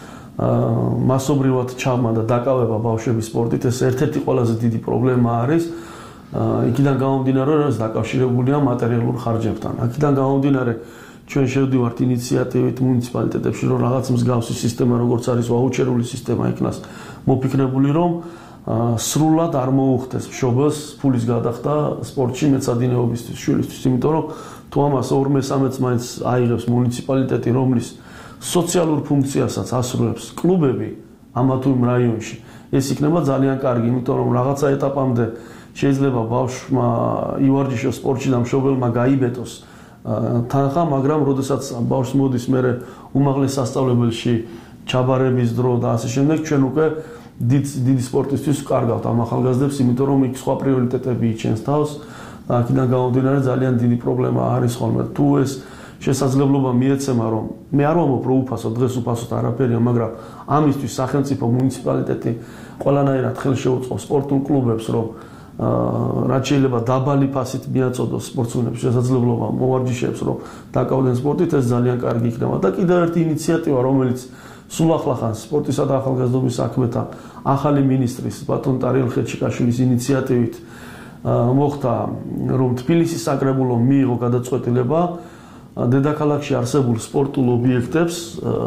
მასობრივად ჩაბმა და დაკავება ბავშვების სპორტით, ეს ერთ-ერთი ყველაზე დიდი პრობლემა არის. იქიდან გამომდინარე, რომ ეს დაკავშირებულია მატერიალურ ხარჯებთან. აქედან გამომდინარე, ჩვენ შევდივართ ინიციატივით მუნიციპალიტეტებში, რომ რაღაც მსგავსი სისტემა, როგორც არის ვაუჩერული სისტემა, იქნას მოფიქრებული, რომ სრულად არ მოუხდეს მშობელს ფულის გადახდა სპორტში მეცადინეობისთვის, შვილისთვის, იმიტომ რომ თუ ამას ორ მესამეც მაინც აიღებს მუნიციპალიტეტი, რომლის სოციალურ ფუნქციასაც ასრულებს კლუბები ამა თუ იმ რაიონში, ეს იქნება ძალიან კარგი, იმიტომ რომ რაღაცა ეტაპამდე შეიძლება ბავშვმა ივარჯიშოს სპორტში და მშობელმა გაიბეტოს თანხა, მაგრამ როდესაც ბავშვს მოდის მერე უმაღლეს სასწავლებელში ჩაბარების დრო და ასე შემდეგ, ჩვენ უკვე დიდი სპორტისთვის ვკარგავთ ამ ახალგაზრდებს, იმიტომ რომ იქ სხვა პრიორიტეტები იჩენს თავს და აქედან გამომდინარე ძალიან დიდი პრობლემა არის ხოლმე. თუ ეს შესაძლებლობა მიეცემა, რომ მე არ ვამბობ, რომ უფასო, დღეს უფასოდ არაფერია, მაგრამ ამისთვის სახელმწიფო მუნიციპალიტეტი ყველანაირად ხელშეუწყობს სპორტულ კლუბებს, რომ რაც შეიძლება დაბალი ფასით მიაწოდოს სპორტსმენებს შესაძლებლობა მოვარჯიშეებს, რომ დაკავდნენ სპორტით, ეს ძალიან კარგი იქნება. და კიდევ ერთი ინიციატივა, რომელიც სულ ახლახანს სპორტისა და ახალგაზრდობის საქმეთა ახალი მინისტრის ბატონ ტარიელ ხეჩიკაშვილის ინიციატივით მოხდა, რომ თბილისის საკრებულომ მიიღო გადაწყვეტილება დედაქალაქში არსებულ სპორტულ ობიექტებს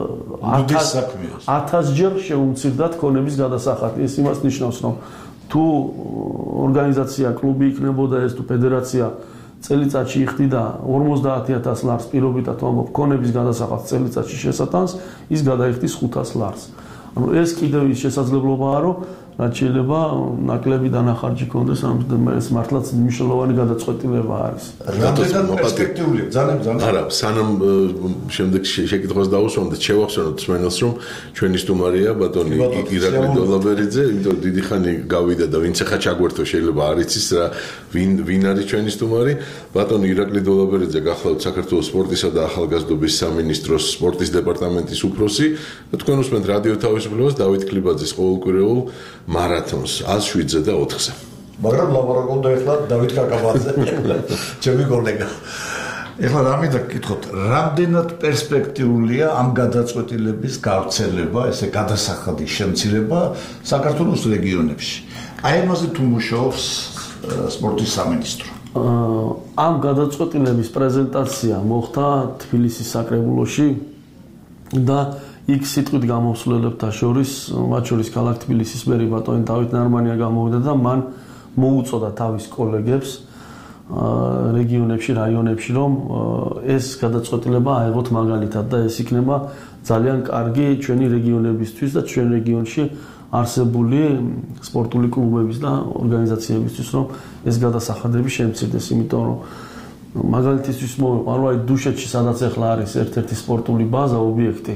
ათასჯერ შეუმცირდათ ქონების გადასახადი. ეს იმას ნიშნავს, რომ თუ ორგანიზაცია, კლუბი იქნებოდა ეს, თუ ფედერაცია წელიწადში იხდიდა ორმოცდაათი ათას ლარს პირობითად ვამბობ ქონების გადასახადს წელიწადში შესატანს, ის გადაიხდის ხუთას ლარს. ანუ ეს კიდევ ის შესაძლებლობაა, რომ რაც შეიძლება ნაკლები დანახარჯი ქონდეს, ამიტომ ეს მართლაც მნიშვნელოვანი გადაწყვეტილება არის. რამდენად პერსპექტიული, ძალიან ძალიან. არა, სანამ შემდეგ შეკითხვას დაუსვამდეთ, შევახსენოთ მსმენელს, რომ ჩვენი სტუმარია ბატონი ირაკლი დოლაბერიძე, იმიტომ დიდი ხანი გავიდა და ვინც ახლა ჩაგვერთო შეიძლება არ იცის რა ვინ ვინ არის ჩვენი სტუმარი. ბატონი ირაკლი დოლაბერიძე გახლავთ საქართველოს სპორტისა და ახალგაზრდობის სამინისტროს სპორტის დეპარტამენტის უფროსი და თქვენ უსმენთ რადიო თავისუფლებას დავით კლიბაძის ყოველკვირეულ მარათონს ას შვიდზე და ოთხზე. მაგრამ ლაპარაკობდა ახლა დავით კაკაბაძე, ჩემი კოლეგა. ეხლა რამედა გკითხოთ, რამდენად პერსპექტიულია ამ გადაწყვეტილების გავრცელება, ესე გადასახადის შემცირება საქართველოს რეგიონებში? აი ამაზე თუ მუშაობს სპორტის სამინისტრო. ამ გადაწყვეტილების პრეზენტაცია მოხდა თბილისის საკრებულოში და იქ სიტყვით გამოსვლებთა შორის, მათ შორის ქალაქ თბილისის მერი ბატონი დავით ნარმანია გამოვიდა და მან მოუწოდა თავის კოლეგებს რეგიონებში, რაიონებში, რომ ეს გადაწყვეტილება აიღოთ მაგალითად და ეს იქნება ძალიან კარგი ჩვენი რეგიონებისთვის და ჩვენ რეგიონში არსებული სპორტული კლუბების და ორგანიზაციებისთვის, რომ ეს გადასახადები შემცირდეს, იმიტომ რომ მაგალითისთვის მოვიყვანო, აი დუშეთში, სადაც ახლა არის ერთ-ერთი სპორტული ბაზა, ობიექტი,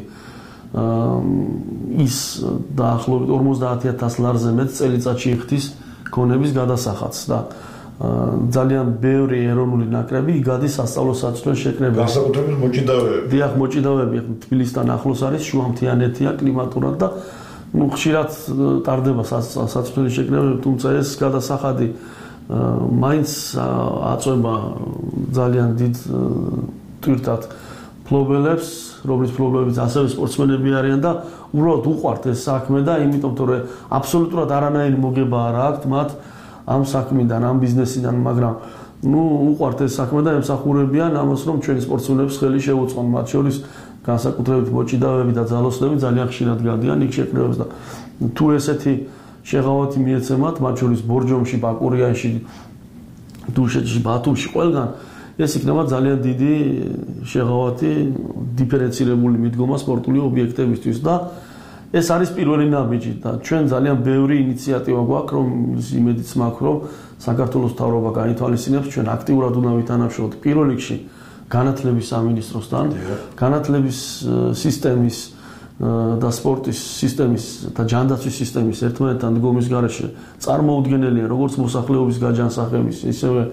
ის დაახლოებით ორმოცდაათი ათას ლარზე მეტ წელიწადში იხდის ქონების გადასახადს და ძალიან ბევრი ეროვნული ნაკრები igaდის სასწავლო საწვრთნელ შეკრებებს. განსაკუთრებით მოჭიდავეები. დიახ, მოჭიდავეები თბილისთან ახლოს არის, შუამთიანეთია კლიმატურად და ну ხშირად ტარდება საწვრთნელი შეკრებები, თუმცა ეს გადასახადი მაინც აწვება ძალიან დიდ ტვირთად ფლობელებს, რომლის ფლობელებიც ასევე სპორტსმენები არიან და უბრალოდ უყვართ ეს საქმე და იმიტომ რომ აბსოლუტურად არანაირი მოგება არ აქვთ მათ ამ საქმიდან, ამ ბიზნესიდან, მაგრამ ну უყვართ ეს საქმე და ემსახურებიან ამას, რომ ჩვენი სპორტსმენებს ხელი შეუწყონ, მათ შორის განსაკუთრებით მოჭიდავეები და ძალოსნები ძალიან ხშირად გადიან იქ შეკრებებს და თუ ესეთი შეღავათი მიეცემათ, მათ შორის ბორჯომში, ბაკურიანში, დუშეთში, ბათუმში, ყველგან ეს იქნება ძალიან დიდი შეღავათი დიფერენცირებული მიდგომა სპორტული ობიექტებისთვის და ეს არის პირველი ნაბიჯი და ჩვენ ძალიან ბევრი ინიციატივა გვაქვს, რომ იმედიც მაქვს, რომ საქართველოს მთავრობა გაითვალისწინებს, ჩვენ აქტიურად უნდა ვითანამშრომლოთ პირველ რიგში განათლების სამინისტროსთან, განათლების სისტემის და სპორტის სისტემის და ჯანდაცვის სისტემის ერთმანეთთან დგომის გარეშე წარმოუდგენელია როგორც მოსახლეობის გაჯანსაღების, ისევე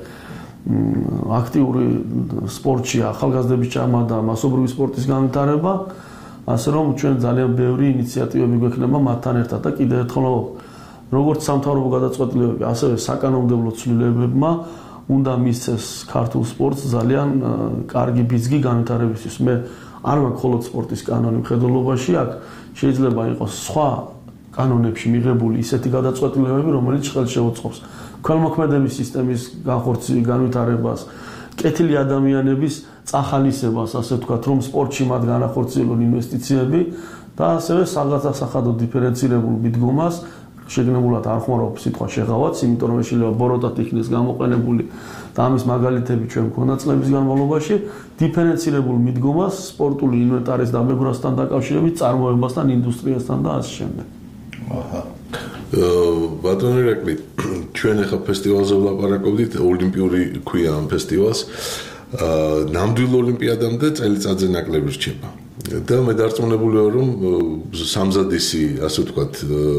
აქტიური სპორტში ახალგაზრდების ჩამადა, მასობრივი სპორტის განვითარება, ასე რომ ჩვენ ძალიან ბევრი ინიციატივები გვექნება მათთან ერთად და კიდევ ერთხელ როგორც სამთავრობო გადაწყვეტილებები, ასევე საკანონმდებლო ცვლილებებმა უნდა მისცეს ქართულ სპორტს ძალიან კარგი ბიძგი განვითარებისთვის. მე არ მაქვს მხოლოდ სპორტის კანონი მხედველობაში, აქ შეიძლება იყოს სხვა კანონებში მიღებული ისეთი გადაწყვეტილებები, რომელიც ხელს შეუწყობს ქველმოქმედების სისტემის განხორციელებას, განვითარებას, კეთილი ადამიანების წახალისებას, ასე ვთქვათ, რომ სპორტში მათ განახორციელონ ინვესტიციები და ასევე საგადასახადო დიფერენცირებულ მიდგომას შეგნებულად არ ხმარობ სიტყვა შეღავათს, იმიტომ რომ შეიძლება ბოროტად იქნეს გამოყენებული და ამის მაგალითები ჩვენ გვქონდა წლების განმავლობაში, დიფერენცირებულ მიდგომას სპორტული ინვენტარის დაბეჭდასთან დაკავშირებით, წარმოებასთან, ინდუსტრიასთან და ასე შემდეგ. აჰა. ბატონო ირაკლი, ჩვენ ახლა ფესტივალზე ვლაპარაკობდით, ოლიმპიური ქვია ამ ფესტივალს. ნამდვილ ოლიმპიადამდე წელიწადზე ნაკლები რჩება. და მე დარწმუნებული ვარ, რომ სამზადისი, ასე ვთქვათ,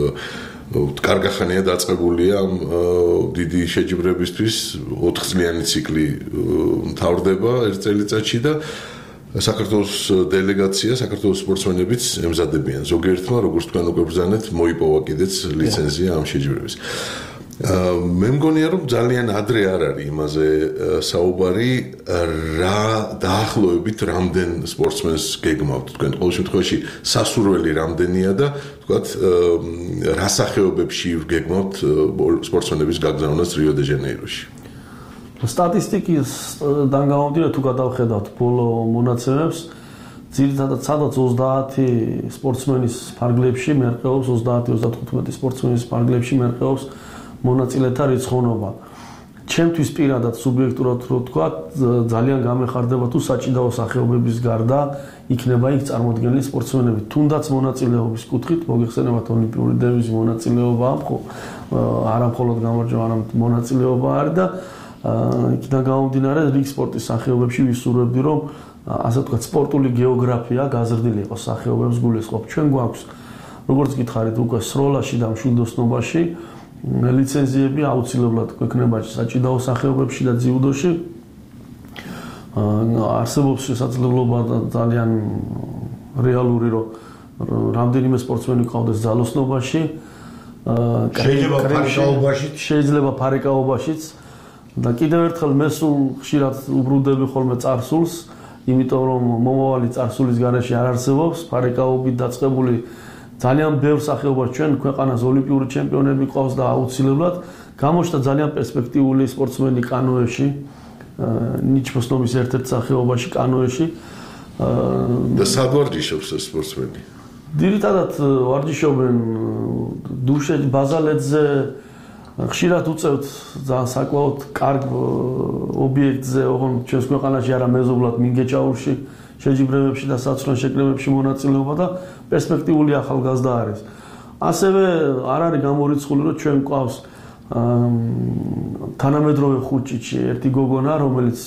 კარგახანია დაწყებულია ამ დიდი შეჯიბრებისთვის, ოთხწლიანი ციკლი მთავრდება ერთ წელიწადში და საქართველოს დელეგაცია, საქართველოს სპორტსმენებიც ემზადებიან. ზოგიერთმა, როგორც თქვენ უკვე ბრძანეთ, მოიპოვა კიდეც ლიცენზია ამ შეჯიბრების. მე მგონია, რომ ძალიან ადრე არ არის იმაზე საუბარი, რა დაახლოებით რამდენ სპორტსმენს გეგმავთ თქვენ. ყოველ შემთხვევაში სასურველი რამდენია და თქვათ რა სახეობებში გეგმავთ სპორტსმენების გაგზავნას რიო-დე-ჟანეიროში. სტატისტიკისგან გამომდინარე, თუ გადავხედავთ ბოლო მონაცემებს, ძირითადად სადაც ოცდაათი სპორტსმენის ფარგლებში მერყეობს, ოცდაათი ოცდათხუთმეტი სპორტსმენის ფარგლებში მერყეობს მონაწილეთა რიცხოვნობა. ჩემთვის პირადად სუბიექტურად რო ვთქვა, ძალიან გამეხარდება თუ საჭიდაო სახეობების გარდა იქნება იქ წარმოდგენილი სპორტსმენები. თუნდაც მონაწილეობის კუთხით მოგეხსენებათ ოლიმპიური დევიზი მონაწილეობა, არა მხოლოდ გამარჯვება, არამედ მონაწილეობა არის და იქიდან გამომდინარე რიგ სპორტის სახეობებში ვისურვებდი, რომ ასე ვთქვათ, სპორტული გეოგრაფია გაზრდილი იყოს სახეობებს გულისხმობ. ჩვენ გვაქვს, როგორც გითხარით, უკვე სროლაში და მშვილდოსნობაში ლიცენზიები აუცილებლად გვექნება საჭიდაო სახეობებში და ძიუდოში. არსებობს შესაძლებლობა ძალიან რეალური, რომ რამდენიმე სპორტსმენი ყავდეს ძალოსნობაში, შეიძლება ფარიკაობაშიც, შეიძლება ფარიკაობაშიც და კიდევ ერთხელ მე სულ ხშირად უბრუნდები ხოლმე წარსულს, იმიტომ რომ მომავალი წარსულის გარეშე არ არსებობს ფარიკაობით დაწყებული ძალიან ბევრ სახეობას ჩვენ ქვეყანას ოლიმპიური ჩემპიონები ყავს და აუცილებლად გამოჩნდა ძალიან პერსპექტიული სპორტსმენი კანოეში, ნიჩბოსნობის ერთ-ერთ სახეობაში კანოეში. და სად ვარჯიშობს ეს სპორტსმენი? ძირითადად ვარჯიშობენ დუშეთ ბაზალეთზე, ხშირად უწევთ ძალიან საკმაოდ კარგ ობიექტზე, ოღონდ ჩვენს ქვეყანაში არა მეზობლად მინგეჭაურში შეჯიბრებებში და საცურონ შეკრებებში მონაწილეობა და პერსპექტიული ახალგაზრდა არის. ასევე არ არის გამორიცხული, რომ ჩვენ გვყავს თანამედროვე ხუჭიჩი ერთი გოგონა, რომელიც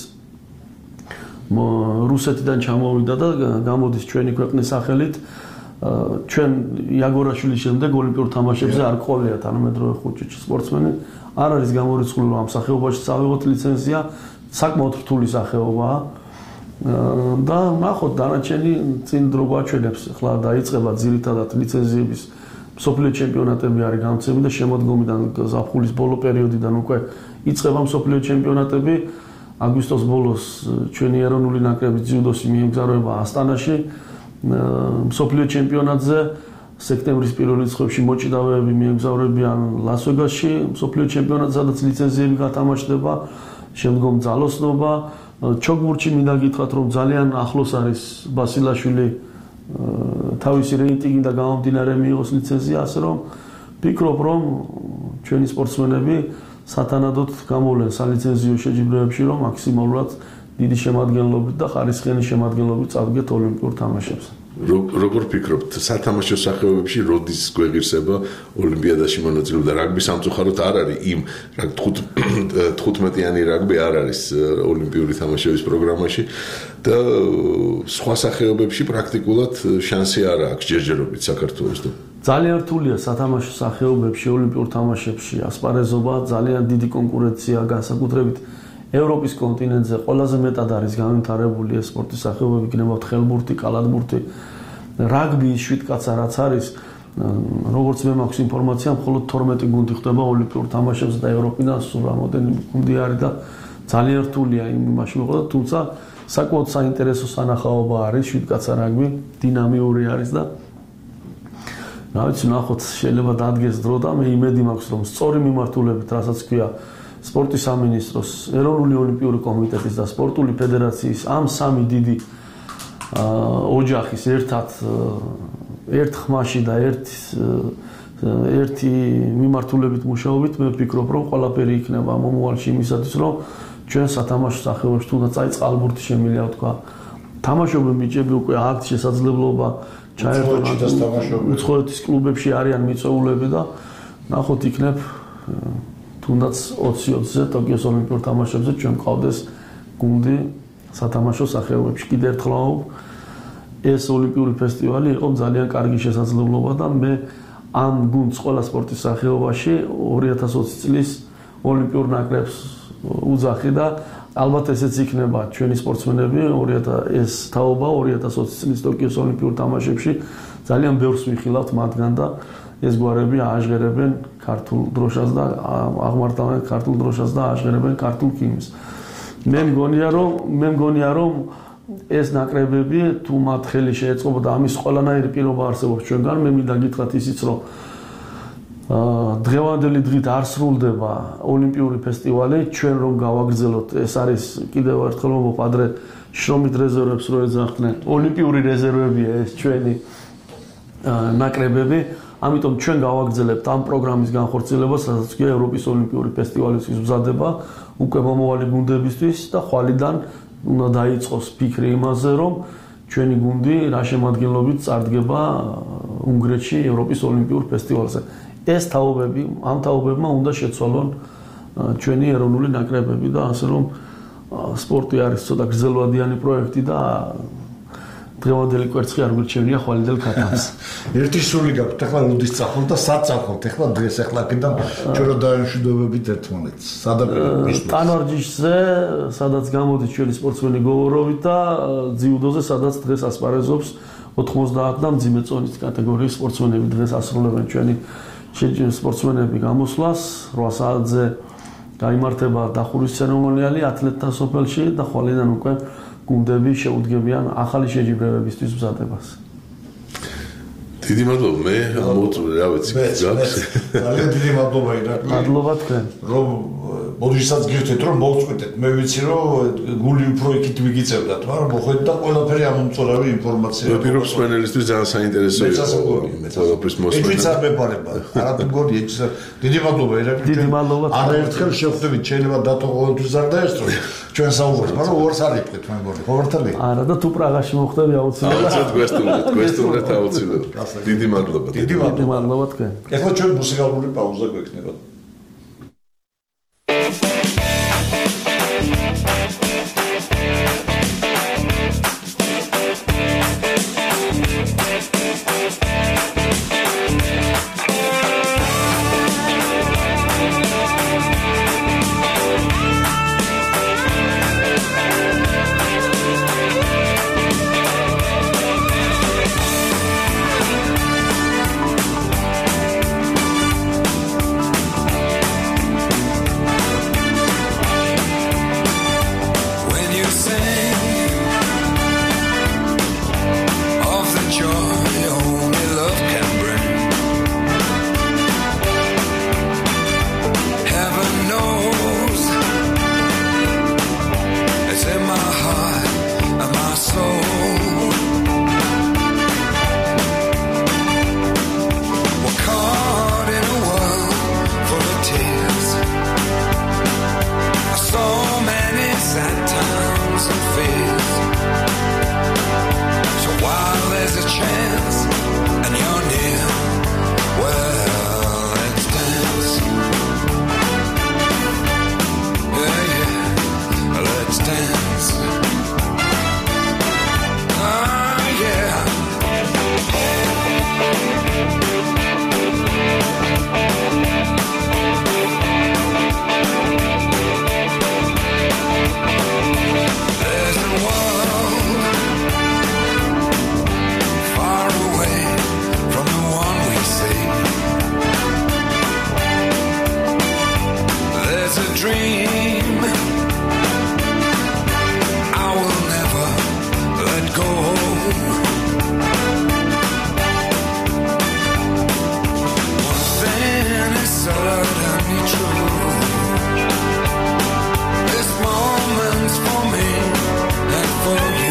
რუსეთიდან ჩამოვიდა და გამოდის ჩვენი ქვეყნის სახელით. ჩვენ იაგორაშვილის შემდეგ ოლიმპიურ თამაშებზე არ ყოლია თანამედროვე ხუჭიჩი სპორტსმენი. არ არის გამორიცხული, რომ ამ სახეობაში წავიღოთ ლიცენზია, საკმაოდ რთული სახეობაა. და ნახოთ დანარჩენი წინ დრო გვაჩვენებს, ხლა დაიწყება ძირითადად ლიცენზიების მსოფლიო ჩემპიონატები არის გამწევი და შემოდგომიდან ზაფხულის ბოლო პერიოდიდან უკვე იწყება მსოფლიო ჩემპიონატები. აგვისტოს ბოლოს ჩვენი ეროვნული ნაკრები ძიუდოსი მიემგზავრება ასტანაში მსოფლიო ჩემპიონატზე, სექტემბრის პირველ რიცხვებში მოჭიდავეები მიემგზავრებიან ლას-ვეგასში მსოფლიო ჩემპიონატზე, სადაც ლიცენზიები გათამაშდება, შემდგომ ძალოსნობა. ჩოგბურთში მინდა გითხრათ, რომ ძალიან ახლოს არის ბასილაშვილი თავისი რეიტინგი და გამომდინარე მიიღოს ლიცენზია, ასე რომ ფიქრობ, რომ ჩვენი სპორტსმენები სათანადოდ გამოვლენ სალიცენზიო შეჯიბრებებში, რომ მაქსიმალურად დიდი შემადგენლობით და ხარისხიანი შემადგენლობით წავდგეთ ოლიმპიურ თამაშებზე. როგორ ფიქრობთ, სათამაშო სახეობებში როდის გვეღირსება ოლიმპიადაში მონაწილეობა? რაგბი სამწუხაროდ არ არის იმ თხუთმეტიანი რაგბი არ არის ოლიმპიური თამაშების პროგრამაში და სხვა სახეობებში პრაქტიკულად შანსი არ აქვს ჯერჯერობით საქართველოს და ძალიან რთულია სათამაშო სახეობებში ოლიმპიურ თამაშებში ასპარეზობა, ძალიან დიდი კონკურენცია, განსაკუთრებით ევროპის კონტინენტზე ყველაზე მეტად არის განვითარებული ეს სპორტის სახეობები, იქნება თხელბურთი, კალათბურთი, რაგბი, შვიდკაცა რაც არის, როგორც მე მაქვს ინფორმაცია, მხოლოდ თორმეტი გუნდი ხდება ოლიმპიურ თამაშებზე და ევროპიდან სულ რამოდენი გუნდი არის და ძალიან რთულია იმ იმაში მოხდა, თუმცა საკმაოდ საინტერესო სანახაობა არის შვიდკაცა რაგბი, დინამიური არის და რა ვიცი, ნახოთ, შეიძლება დადგეს დრო და მე იმედი მაქვს, რომ სწორი მიმართულებით, რასაც ქვია სპორტის სამინისტროს, ეროვნული ოლიმპიური კომიტეტის და სპორტული ფედერაციის ამ სამი დიდი ოჯახის ერთად ერთ ხმაში და ერთ ერთი მიმართულებით მუშაობით მე ვფიქრობ, რომ ყველაფერი იქნება მომავალში იმისათვის, რომ ჩვენ სათამაშო სახეობებში თუნდაც აი წყალბურთი შემიძლია თქვა, თამაშობენ ბიჭები უკვე აქვთ შესაძლებლობა ჩაერთონ უცხოეთის კლუბებში არიან მიწვეულები და ნახოთ იქნებ თუნდაც ოცი ოცზე ტოკიოს ოლიმპიურ თამაშებზე ჩვენ ყავდეს გუნდი სათამაშო სახეობებში. კიდევ ერთხელ ვამბობ, ეს ოლიმპიური ფესტივალი იყო ძალიან კარგი შესაძლებლობა და მე ამ გუნდს ყველა სპორტის სახეობაში ორი ათას ოცი წლის ოლიმპიურ ნაკრებს უძახი და ალბათ ესეც იქნება ჩვენი სპორტსმენები ეს თაობა ორი ათას ოცი წლის ტოკიოს ოლიმპიურ თამაშებში ძალიან ბევრს ვიხილავთ მათგან და ეს გვარები ააჟღერებენ ქართულ დროშას და აღმართავენ ქართულ დროშას და ააჟღერებენ ქართულ ჰიმნს. მე მგონია რომ მე მგონია რომ ეს ნაკრებები თუ მათ ხელი შეეწყობა და ამის ყველანაირი პირობა არსებობს ჩვენგან, მე მინდა გითხრათ ისიც რომ დღევანდელი დღით არ სრულდება ოლიმპიური ფესტივალი, ჩვენ რომ გავაგრძელოთ, ეს არის კიდევ ერთხელ ვამბობ, ადრე შრომით რეზერვებს რო ეძახდნენ, ოლიმპიური რეზერვებია ეს ჩვენი ნაკრებები, ამიტომ ჩვენ გავაგრძელებთ ამ პროგრამის განხორციელებას, სადაც კი ევროპის ოლიმპიური ფესტივალისთვის მზადება უკვე მომავალი გუნდებისთვის და ხვალიდან უნდა დაიწყოს ფიქრი იმაზე, რომ ჩვენი გუნდი რა შემადგენლობით წარდგება უნგრეთში ევროპის ოლიმპიურ ფესტივალზე. ეს თაობები, ამ თაობებმა უნდა შეცვალონ ჩვენი ეროვნული ნაკრებები და ასე რომ სპორტი არის ცოტა გრძელვადიანი პროექტი და დღევანდელი კვერცხი არ გვირჩევნია ხვალინდელ ქათამს. ერთი სული გაქვთ, ახლა როდის წახვალთ და სად წახვალთ? ახლა დღეს ახლა აქედან ჩვენ რო დაემშვიდობებით ერთმანეთს. სადაპირო ტანვარჯიშზე, სადაც გამოდის ჩვენი სპორტსმენი გოვოროვით და ძიუდოზე, სადაც დღეს ასპარეზობს ოთხმოცდაათ და მძიმე წონის კატეგორიის სპორტსმენები დღეს ასრულებენ ჩვენი სპორტსმენები გამოსვლას. რვა საათზე გაიმართება დახურვის ცერემონიალი ათლეტთა სოფელში და ხვალიდან უკვე გუნდები შეუდგებიან ახალი შეჯიბრებებისთვის მზადებას. დიდი მადლობა, მე ამოწურე, რა ვიცი, გაგს. ძალიან დიდი მადლობა ირაკლი. მადლობა თქვენ. რომ მოდისაც გირთეთ რომ მოვწყვეტეთ, მე ვიცი რომ გული უფრო იქით ვიგიწევდათ, მაგრამ მოხვედით და ყველაფერი ამომწორავი ინფორმაცია. მე პირობს სპენელისთვის ძალიან საინტერესო იყო. ყველაფრის მოსმენა. ეჭვიც არ მეპარება. არათუ გონი ეჭვიც. დიდი მადლობა ირაკლი. დიდი მადლობა. არაერთხელ შევხვდებით, შეიძლება დათო ყოველთვის არ დაესწრო. ჩვენ საუბრობთ, მაგრამ უარს არ იპყრით მე მგონი. ხო მართალია? არა და თუ პრაღაში მოხდები აუცილებლად. აუცილებლად გვესტუმრეთ, გვესტუმრეთ აუცილებლად. დიდი მადლობა. დიდი მადლობა თქვენ. ეხლა ჩვენ მუსიკალური პაუზა გვექნება. dream. I will never let go. One thing is certainly true. This moment's for me and for you.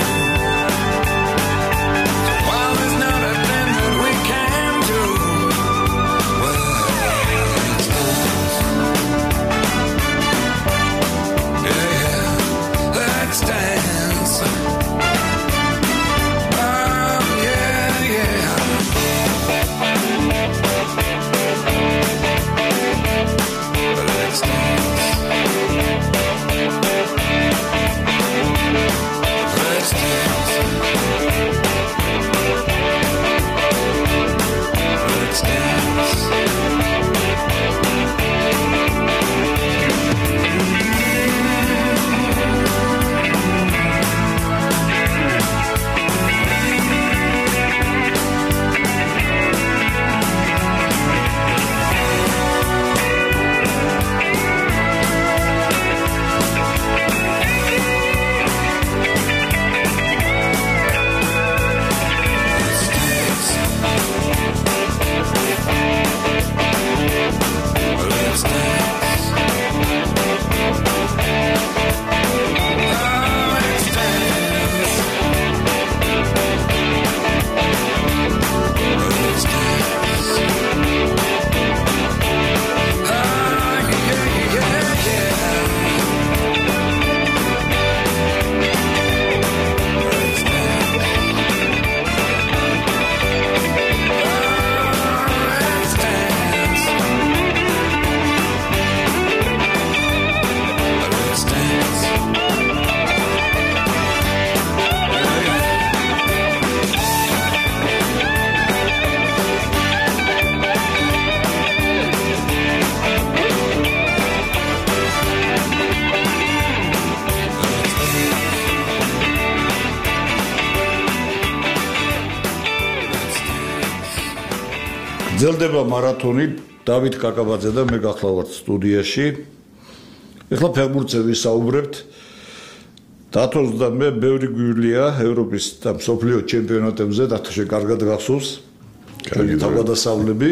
გრძელდება მარათონი დავით კაკაბაძე და მე გახლავართ სტუდიაში. ეხლა ფეხბურთზე ვისაუბრებთ. დათოს და მე ბევრი გვირია ევროპის და მსოფლიო ჩემპიონატებზე დათოში კარგად გახსოვს. კარგი თავგადასავლები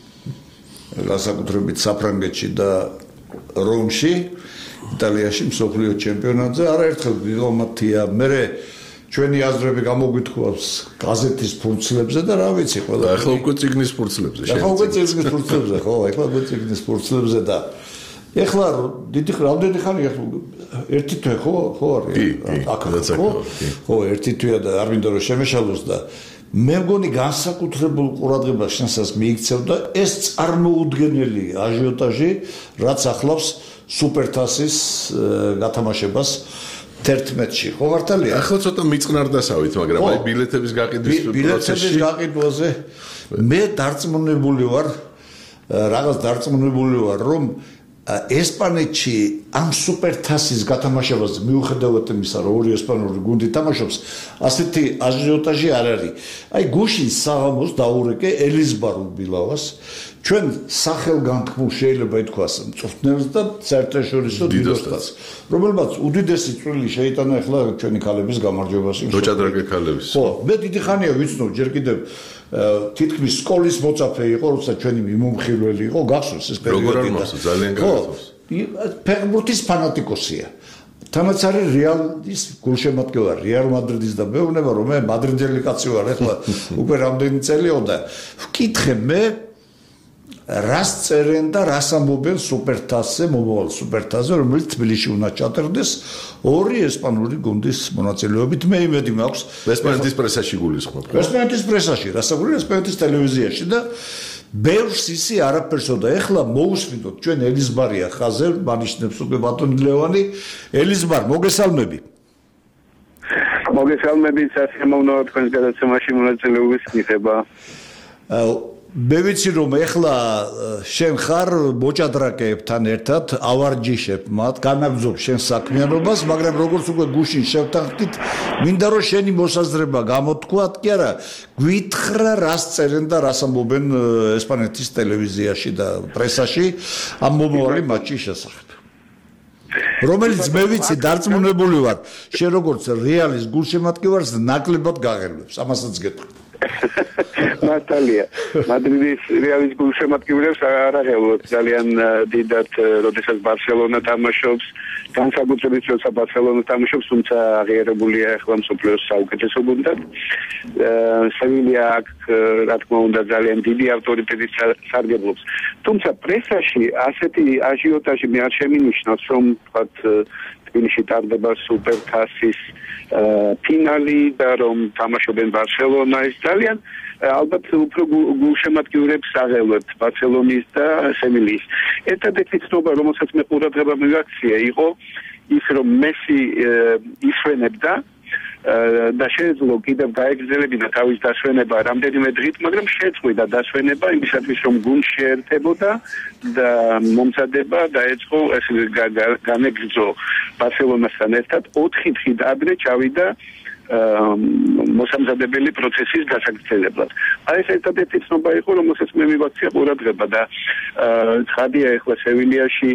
განსაკუთრებით საფრანგეთში და რომში, იტალიაში მსოფლიო ჩემპიონატზე არაერთხელ ვიღალმათია. მე ჩვენი აზრები გამოგვითხოვს გაზეთის ფურცლებზე და რა ვიცი ყველა. ახლა უკვე ციგნის ფურცლებზე. ახლა უკვე ციგნის ფურცლებზე, ხო, ახლა უკვე ციგნის ფურცლებზე და ეხლა დიდი რამდენი ხანი ერთი თვე ხო ხო არის აქ ხო ხო ერთი თვეა და არ მინდა რომ შემეშალოს და მე მგონი განსაკუთრებულ ყურადღებას შენსაც მიიქცევ და ეს წარმოუდგენელი აჟიოტაჟი რაც ახლავს სუპერთასის გათამაშებას თერთმეტში ხო მართალია? ახლა ცოტა მიწყნარდასავით, მაგრამ აი ბილეთების გაყიდვის პროცესში ბილეთების გაყიდვაზე მე დარწმუნებული ვარ, რაღაც დარწმუნებული ვარ, რომ ესპანეთში ამ სუპერთასის გათამაშებას მიუხედავად იმისა, რომ ორი ესპანური გუნდი თამაშობს, ასეთი აჟიოტაჟი არ არის. აი გუშინ საღამოს დაურეკე ელიზბარულ ბილავას. ჩვენ სახელგანთქმულ შეიძლება ითქვას მწვრთნელს და საერთაშორისო დიდოსტას, რომელმაც უდიდესი წვლილი შეიტანა ახლა ჩვენი ქალების გამარჯვებაში. დოჭადრაკე ქალების. ხო, მე დიდი ხანია ვიცნობ, ჯერ კიდევ თითქმის სკოლის მოწაფე იყო, როცა ჩვენი მიმომხილველი იყო, გახსოვს ეს პერიოდი. როგორ არ მახსოვს, ძალიან გახსოვს. ფეხბურთის ფანატიკოსია. თანაც არის რეალის გულშემატკივარი, რეალ მადრიდის და მეუბნება, რომ მე მადრიდელი კაცი ვარ, ახლა უკვე რამდენი წელია და ვკითხე მე რას წერენ და რას ამბობენ სუპერთასზე, მომავალ სუპერთასზე, რომელიც თბილისში უნდა ჩატარდეს ორი ესპანური გუნდის მონაწილეობით. მე იმედი მაქვს ესპანეთის პრესაში გულისხმობ. ესპანეთის პრესაში, რასაკვირველია ესპანეთის ტელევიზიაში და ბევრს ისი არაფერსო და ეხლა მოусმინოთ ჩვენ ელიზბარია ხაზე, მანიშნებს უკვე ბატონი ლევანი. ელიზბარ, მოგესალმები. მოგესალმები, სასიამოვნოა თქვენს გადაცემაში მონაწილეობის მიღება. მე ვიცი რომ ეხლა შენ ხარ მოჭადრაკეებთან ერთად ავარჯიშებ მათ განაგზობ შენ საქმიანობას, მაგრამ როგორც უკვე გუშინ შევთანხმდით, მინდა რომ შენი მოსაზრება გამოთქვათ კი არა, გვითხრა რას წერენ და რას ამბობენ ესპანეთის ტელევიზიაში და პრესაში ამ მომავალი მატჩის შესახებ. რომელიც მე ვიცი დარწმუნებული ვარ, შენ როგორც რეალის გულშემატკივარს ნაკლებად გაღელვებს, ამასაც გეტყვი. ნატალია, მადრიდის რეალის გულშემატკივრებს არ აღელვებს ძალიან დიდად, როდესაც ბარსელონა თამაშობს, განსაკუთრებით როცა ბარსელონა თამაშობს, თუმცა აღიარებულია ახლა მსოფლიოს საუკეთესო გუნდად. სევილია აქ, რა თქმა უნდა, ძალიან დიდი ავტორიტეტით სარგებლობს. თუმცა პრესაში ასეთი აჟიოტაჟი მე არ შემინიშნავს, რომ თქვათ თბილისში ტარდება სუპერთასის ფინალი და რომ თამაშობენ ბარსელონას ძალიან ალბათ უფრო გულშემატკივრებს აღელვებთ ბარსელონის და სევილიის. ერთადერთი ცნობა, რომელსაც მე ყურადღება მივაქცია, იყო ის, რომ მესი ისვენებდა და შეეძლო კიდევ გაეგრძელებინა თავის დასვენება რამდენიმე დღით, მაგრამ შეწყვიტა დასვენება იმისათვის, რომ გუნდში შეერთებოდა და მომზადება დაეწყო ეს განეგრძო ბარსელონასთან ერთად ოთხი დღით ადრე ჩავიდა მოსამზადებელი პროცესის გასაგრძელებლად. აი ეს ერთადერთი ცნობა იყო, რომელსაც მე მივაქცია ყურადღება და ცხადია ახლა სევილიაში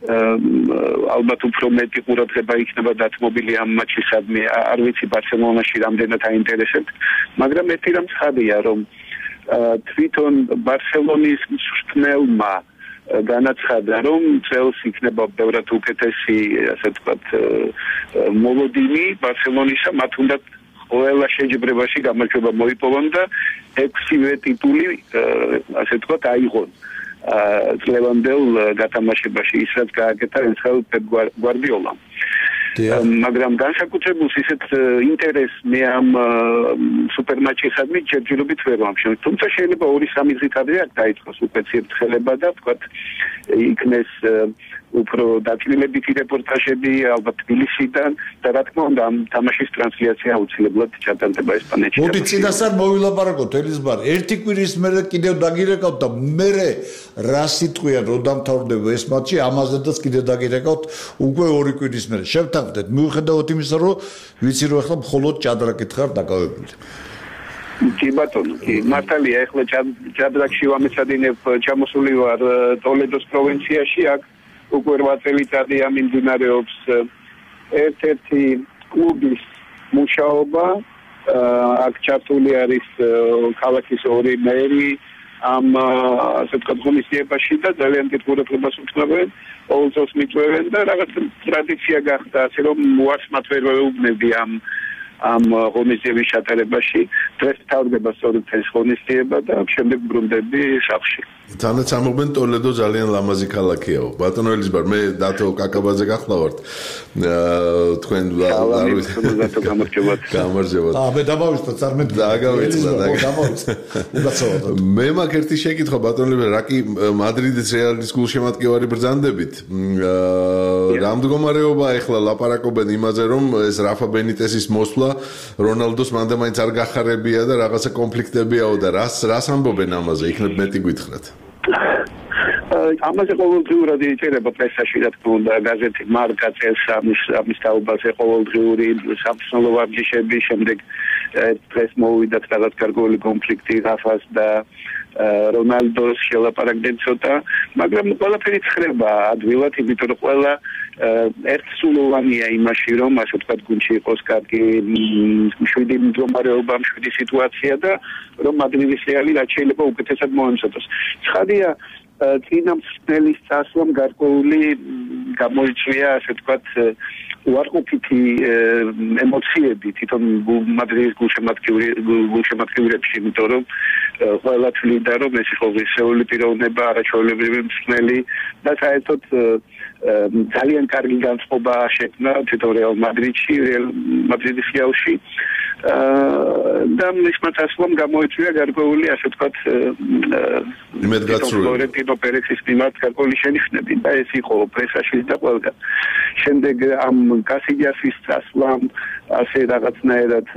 ალბათ უფრო მეტი ყურადღება იქნება დათმობილი ამ მატჩისადმი, არ ვიცი ბარსელონაში რამდენად აინტერესებთ, მაგრამ ერთი რამ ცხადია, რომ თვითონ ბარსელონის მწვრთნელმა განაცხადა, რომ წელს იქნება ბევრად უკეთესი, ასე ვთქვათ, მოლოდინი ბარსელონისა, მათ უნდა ყველა შეჯიბრებაში გამარჯვება მოიპოვონ და ექვსივე ტიტული, ასე ვთქვათ, აიღონ წლევანდელ გათამაშებაში, ის რაც გააკეთა ერთხელ პეპ გვარდიოლამ. მაგრამ განსაკუთრებულს ისეთ ინტერესს მე ამ სუპერმატჩისადმი ჯერჯერობით ვერ ვამშევ. თუმცა შეიძლება ორი სამი დღით ადრე აქ დაიწყოს უკეთესება და ვთქვათ იქნეს უფრო დაწვრილებითი რეპორტაჟები ალბათ თბილისიდან და რა თქმა უნდა ამ თამაშის ტრანსლაცია აუცილებლად ჩატარდება ესპანეთში. მოდი წინასწარ მოვილაპარაკოთ ელიზბარ. ერთი კვირის მერე კიდევ დაგირეკავთ და მერე რა სიტყვიან რო დამთავრდება ეს მატჩი, ამაზედაც კიდევ დაგირეკავთ უკვე ორი კვირის მერე. შევთანხმდეთ მიუხედავად იმისა, რომ ვიცი რომ ახლა მხოლოდ ჭადრაკით ხარ დაკავებული. კი ბატონო, კი მართალია, ახლა ჭადრაკში ვამეცადინებ, ჩამოსული ვარ ტოლედოს პროვინციაში, აქ უკვე რვა წელიწადი მიმდინარეობს ერთ-ერთი კლუბის მუშაობა, აქ ჩართული არის ქალაქის ორი მერი ამ ასე ვთქვათ ღონისძიებაში და ძალიან დიდ ყურადღებას უთმობენ, ყოველწელს მიწვევენ და რაღაც ტრადიცია გახდა, ასე რომ უარს მათ ვერ ვეუბნები ამ ამ ღონისძიების ჩატარებაში. დღეს თავდება სწორედ ეს ღონისძიება და შემდეგ ბრუნდები სახლში. თანაც ამობენ ტოლედო ძალიან ლამაზი ქალაქიაო. ბატონო ელიზბარ, მე დათო კაკაბაძე გახლავართ. თქვენ არ ვიცით გამარჯობათ. გამარჯობათ. აა მე დამავიწყდა წარმეთ. დაგავიწყდა, დამავიწყდა. უკაცრავად. მე მაგ ერთი შეკითხვა ბატონო ელიზბარ, რა კი მადრიდის რეალის გულშემატკივარი ბრძანდებით. რა მდგომარეობა ეხლა ლაპარაკობენ იმაზე, რომ ეს რაფა ბენიტესის მოსვლა რონალდოს მანდ მაინც არ გახარებია და რაღაცა კონფლიქტებიაო და რას რას ამბობენ ამაზე, იქნებ მეტი გითხრათ. ამაზე ყოველდღიურად იწერება პრესაში, რა თქმა უნდა, გაზეთი მარკა წერს ამის ამის თაობაზე ყოველდღიური სამწნულო ვარჯიშები, შემდეგ დღეს მოვიდათ რაღაც გარკვეული კონფლიქტი რაფას და რონალდოს შელაპარაკდნენ ცოტა, მაგრამ ყველაფერი ცხრება ადვილად, იმიტომ რომ ყველა ერთსულოვანია იმაში, რომ ასე ვთქვათ გუნდში იყოს კარგი მშვიდი მდგომარეობა, მშვიდი სიტუაცია და რომ მადრიდის რეალი რაც შეიძლება უკეთესად მოემზადოს. ცხადია წინა მსმელის წასვლამ გარკვეული გამოიწვია, ასე ვთქვათ, უარყოფითი ემოციები თვითონ მადრიდის გულშემატკივრებში, იმიტომ რომ ყველა თვლიდა, რომ ეს იყო ღირსეული პიროვნება, არაჩვეულებრივი მსმელი და საერთოდ ძალიან კარგი განწყობა შექმნა თვითონ რეალ მადრიდში, რეალ მადრიდის რეალში და მისმა წასვლამ გამოიწვია გარკვეული, ასე ვთქვათ, იმედგაცრუება. ფლორენტინო პერესის მიმართ გარკვეული შენიშვნები და ეს იყო პრესაში და ყველგან. შემდეგ ამ კასილიასის წასვლამ ასე რაღაცნაირად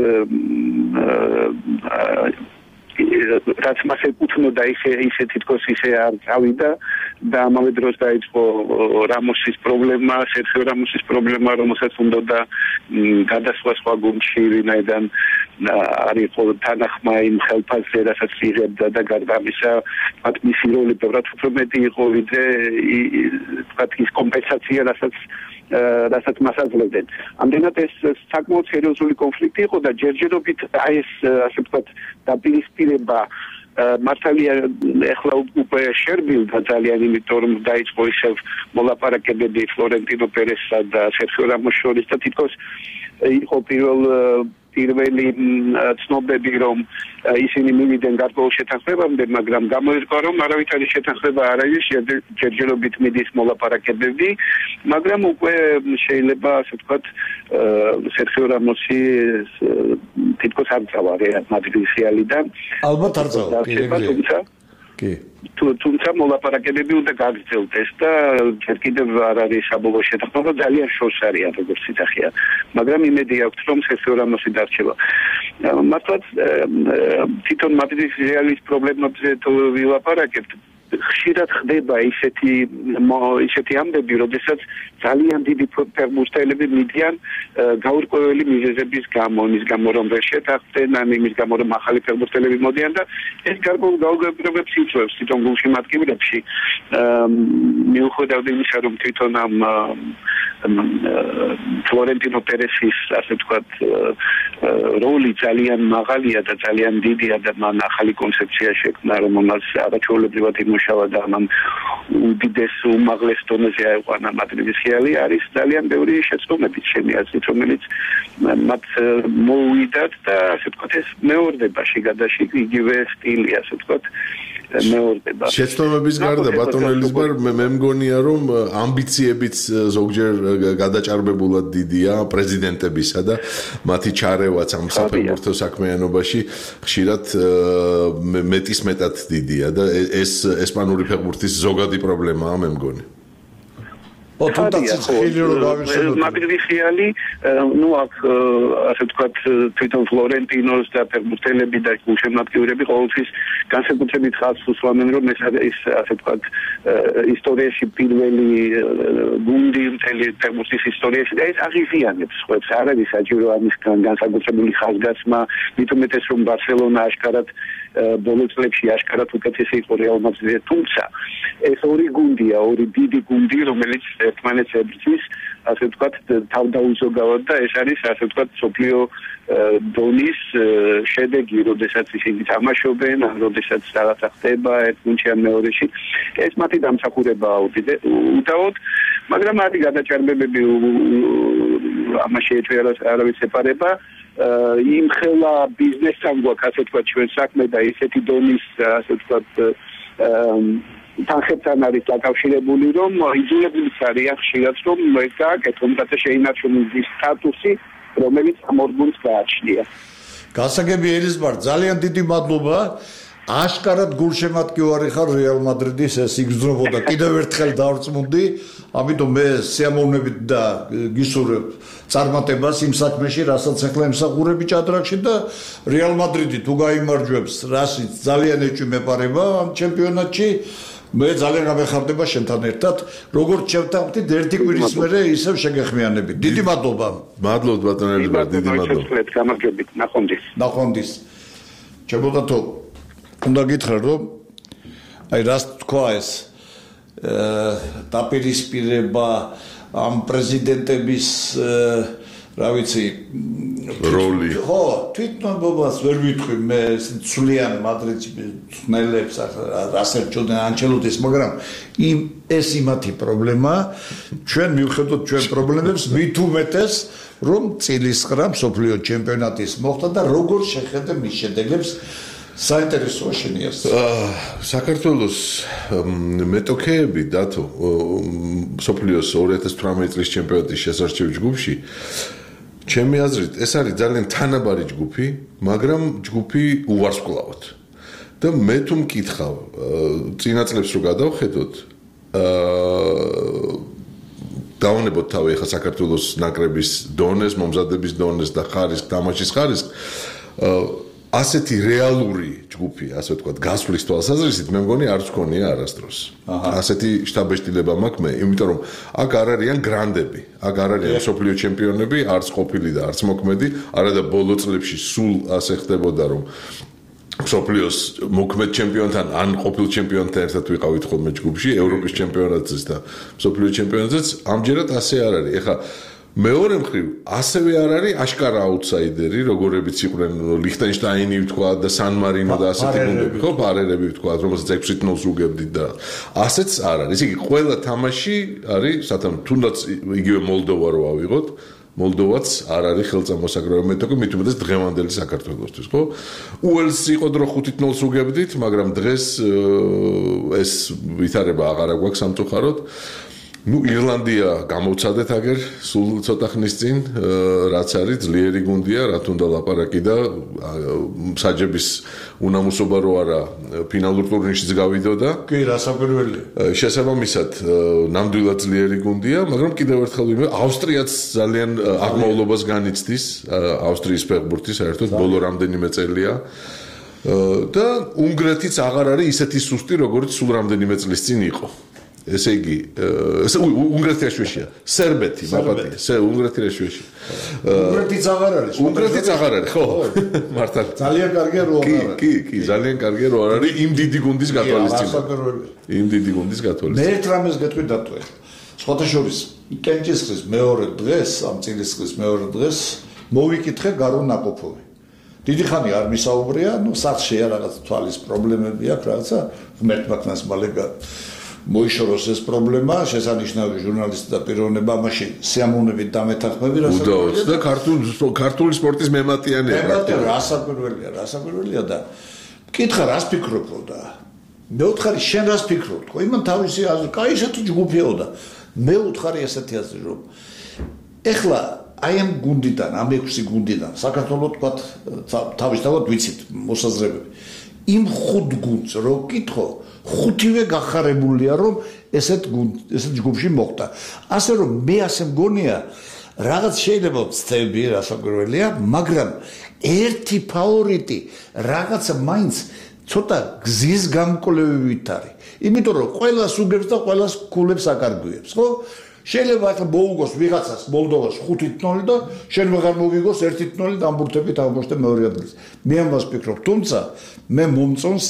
რაც მას ეკუთვნოდა ისე ისე თითქოს ისე არ წავიდა და ამავე დროს დაიწყო რამოსის პრობლემა, სერხიო რამოსის პრობლემა, რომელსაც უნდოდა გადასვლა სხვა გუნდში, ვინაიდან არის თანახმა იმ ხელფასზე, რასაც იღებდა და გარდა ამისა, მათ მისი როლი ბევრად უფრო მეტი იყო, ვიდრე თქვათ ის კომპენსაცია, რასაც რასაც მას აძლევდნენ. ამდენად ეს საკმაოდ სერიოზული კონფლიქტი იყო და ჯერჯერობით აი ეს ასე ვთქვათ დაპირისპირება მართალია ეხლა უკვე შერბილდა ძალიან, იმიტომ რომ დაიწყო ისევ მოლაპარაკებები ფლორენტინო პერესსა და სერხიო რამოს შორის და თითქოს იყო პირველ პირველი ცნობები, რომ ისინი მივიდნენ გარკვეულ შეთანხმებამდე, მაგრამ გამოირკვა, რომ არავითარი შეთანხმება არ არის, ჯერჯერობით მიდის მოლაპარაკებები, მაგრამ უკვე შეიძლება ასე ვთქვათ სერხიო რამოსი თითქოს არ წავა რეალ მადრიდის რეალიდან. ალბათ არ წავა, კი, კი. თუმცა მოლაპარაკებები უნდა გაგრძელდეს და ჯერ კიდევ არ არის საბოლოო შეთანხმება, ძალიან შორს არიან როგორც ითახია, მაგრამ იმედი აქვს, რომ სერხიო რამოსი დარჩება. მართლაც თვითონ მადრიდის რეალის პრობლემებზე თუ ვილაპარაკებთ, ხშირად ხდება ისეთი ისეთი ამბები, როდესაც ძალიან დიდი ფეხბურთელები მიდიან გაურკვეველი მიზეზების გამო, იმის გამო რომ ვერ შეთანხმდნენ, ან იმის გამო რომ ახალი ფეხბურთელები მოდიან და ეს გარკვეულ გაუგებრობებს იწვევს თვითონ გულშემატკივრებში. მიუხედავად იმისა, რომ თვითონ ამ ფლორენტინო პერესის ასე ვთქვათ როლი ძალიან მაღალია და ძალიან დიდია და მან ახალი კონცეფცია შექმნა, რომელმაც არაჩვეულებრივად იმუშავა და მან უდიდეს უმაღლეს დონეზე აიყვანა მადრიდის რეალი, არის ძალიან ბევრი შეცდომები ჩემი აზრით, რომელიც მათ მოუვიდათ და ასე ვთქვათ ეს მეორდება შიგადაში იგივე სტილი, ასე ვთქვათ მეორდება. შეცდომების გარდა ბატონ ელიზბარ, მე მგონია რომ ამბიციებიც ზოგჯერ გადაჭარბებულად დიდია პრეზიდენტებისა და მათი ჩარევაც ამ საფეხბურთო საქმიანობაში ხშირად მეტის მეტად დიდია და ეს ესპანური ფეხბურთის ზოგადი პრობლემაა, მე მგონი. მადრიდის რეალი, ну აქ ასე ვთქვათ თვითონ ფლორენტინოს და ფეხბურთელები და გულშემატკივრები ყოველთვის განსაკუთრებით ხალხს უსვამენ, რომ ეს არის ასე ვთქვათ ისტორიაში პირველი გუნდი მთელი ფეხბურთის ისტორიაში და ეს აღიზიანებს ხვებს, არ არის საჭირო ამის განსაკუთრებული ხაზგასმა, მით უმეტეს რომ ბარსელონა აშკარად ბოლო წლებში აშკარად უკეთესი იყო რეალ მადრიდზე, თუმცა ეს ორი გუნდია, ორი დიდი გუნდი, რომელიც ერთმანეთს ებრძვის, ასე ვთქვათ, თავდაუზოგავად და ეს არის ასე ვთქვათ სოფლიო დონის შედეგი, როდესაც ისინი თამაშობენ, ან როდესაც რაღაცა ხდება ერთ გუნდში ან მეორეში. ეს მათი დამსახურებაა უდაოდ, მაგრამ მათი გადაჭარბებები ამაში არავის ეპარება. იმ ხელა ბიზნესთან გვაქვს, ასე ვთქვათ, ჩვენ საქმე და ისეთი დონის, ასე ვთქვათ, თანხებთან არის დაკავშირებული, რომ იძულებულიც არიან ხშირად, რომ გააკეთონ და შეინარჩუნონ ის სტატუსი, რომელიც ამ ორ გუნდს გააჩნია. გასაგები ელიზბარ, ძალიან დიდი მადლობა. აშკარად გულშემატკივარი ხარ რეალ მადრიდის, ეს იგრძნობოდა კიდევ ერთხელ დავრწმუნდი, ამიტომ მე სიამოვნებით და გისურვებ წარმატებას იმ საქმეში, რასაც ახლა ემსახურები ჭადრაკში და რეალ მადრიდი თუ გაიმარჯვებს, რასიც ძალიან ეჭვი მეპარება ამ ჩემპიონატში, მე ძალიან გამეხარდება შენთან ერთად, როგორც შევთანხმდით ერთი კვირის მერე ისევ შეგეხმიანებით. დიდი მადლობა. მადლობთ ბატონ ელიზბარ, დიდი მადლობა. გამარჯვებით, ნახვამდის. ნახვამდის. ჩემოდა თუ უნდა გითხრა, რომ აი რას თქვა ეს დაპირისპირება ამ პრეზიდენტების რა ვიცი როლი. ხო, თვითმფრინავს ვერ ვიტყვი მე სულიან მადრიდის ხნელებს რასერჩოდნენ ანჩელოტის, მაგრამ იმ ეს იმათი პრობლემა, ჩვენ მივხედოთ ჩვენ პრობლემებს, მით უმეტეს რომ წილისყრა მსოფლიო ჩემპიონატის მოხდა და როგორ შეხედე მის შედეგებს საინტერესოა შენი აზრი. საქართველოს მეტოქეები დათო მსოფლიოს ორი ათას თვრამეტი წლის ჩემპიონატის შესარჩევ ჯგუფში ჩემი აზრით ეს არის ძალიან თანაბარი ჯგუფი, მაგრამ ჯგუფი უვარსკვლავად. და მე თუ მკითხავ წინა წლებს რო გადავხედოთ, დავანებოთ თავი ახლა საქართველოს ნაკრების დონეს, მომზადების დონეს და ხარისხს, თამაშის ხარისხს, ასეთი რეალური ჯგუფი, ასე ვთქვათ, გასვლის თვალსაზრისით, მე მგონი არც გქონია არასდროს. ასეთი შტაბეშტილება მაქვს მე, იმიტომ რომ აქ არ არიან გრანდები, აქ არ არიან მსოფლიო ჩემპიონები, არც ყოფილი და არც მოქმედი, არა და ბოლო წლებში სულ ასე ხდებოდა რომ მსოფლიოს მოქმედ ჩემპიონთან ან ყოფილ ჩემპიონთან ერთად ვიყავით ხოლმე ჯგუფში, ევროპის ჩემპიონატზეც და მსოფლიო ჩემპიონატზეც, ამჯერად ასე არ არის. ეხლა მეორე მხრივ, ასევე არ არის აშკარა აუთსაიდერი, როგორებიც იყვნენ ლიხტენშტაინი ვთქვა და სან მარინო და ასეთი გუნდები, ხო, ფარერები ვთქვა, რომელსაც ექვსი ნულს უგებდით და ასეც არ არის. ისე იგი ყველა თამაში არის, სათან თუნდაც იგივე მოლდოვა რო ავიღოთ, მოლდოვაც არ არის ხელწამოსაგროვე მეტოქი, მით უმეტეს დღევანდელი საქართველოსთვის, ხო? უელსს იყო დრო ხუთი ნულს უგებდით, მაგრამ დღეს ეს ვითარება აღარ აქვს სამწუხაროდ. Ну, Ирландия გამოვცადეთ აგერ სულ ცოტა ხნის წინ, რაც არის ძლიერი გუნდია, რა თუნდა ლაპარაკი და საჯების უნამუსობა რო არა ფინალურ ტურნირშიც გავიდოდა. კი, რასაკვირველია. შესაბამისად, ნამდვილად ძლიერი გუნდია, მაგრამ კიდევ ერთხელ ვიმე, ავსტრიაც ძალიან აღმავლობას განიცდის, ავსტრიის ფეხბურთი საერთოდ ბოლო რამდენიმე წელია. და უნგრეთიც აღარ არის ისეთი სუსტი, როგორც სულ რამდენიმე წლის წინ იყო. ესე იგი, უნგრეთი რაშუაშია, სერბეთი, მაგათია, სე უნგრეთი რაშუაშია. უნგრეთიც აღარ არის. უნგრეთიც აღარ არის, ხო? მართლა. ძალიან კარგია რო არ არის. კი, კი, ძალიან კარგია რო არ არის იმ დიდი გუნდის გათვალისწინება. იმ დიდი გუნდის გათვალისწინება. მე ერთ რამეს გეტყვი დატყვი. სხვათა შორის, კენჭისყრის მეორე დღეს, ამ წილისყრის მეორე დღეს მოვიკითხე გარო ნაკოფოვი. დიდი ხანი არ მისაუბრია, ну, სახლშია რაღაც თვალის პრობლემები აქვს, რაღაცა ღმერთმა ქნას მალე მოიშოროს ეს პრობლემა, შესანიშნავი ჟურნალისტი და პიროვნება, ამაში სიამოვნებით დამეთანხმები, რასაკვირველია და ქართული ქართული სპორტის მემატიანეა. მემატიანე, რასაკვირველია, რასაკვირველია და მკითხა, რას ფიქრობ და მე უთხარი, შენ რას ფიქრობ? თქო, იმან თავისი აზრი, კაი ესეთი ჯგუფია და მე უთხარი ესეთი აზრი, რომ ეხლა აი ამ გუნდიდან, ამ ექვსი გუნდიდან, საქართველოს თქვა თავისთავად ვიცით მოსაზრებები. იმ ხუთ გუნდს რო კითხო, ხუთივე გახარებულია, რომ ესეთ გუნდ, ესეთ ჯგუფში მოხვდა. ასე რომ მე ასე მგონია, რაღაც შეიძლება ვწდები, რასაკვირველია, მაგრამ ერთი ფავორიტი რაღაცა მაინც ცოტა გზის გამკვლევით არის. იმიტომ რომ ყველას უგებს და ყველას ქულებს აკარგვიებს, ხო? შეიძლება ახლა მოუგოს ვიღაცას მოლდოვას ხუთი ნული და შენ ვეღარ მოვიგოს ერთი ნული და ამბურთებით აღმოჩნდა მეორე ადგილს. მე ამას ვფიქრობ, თუმცა მე მომწონს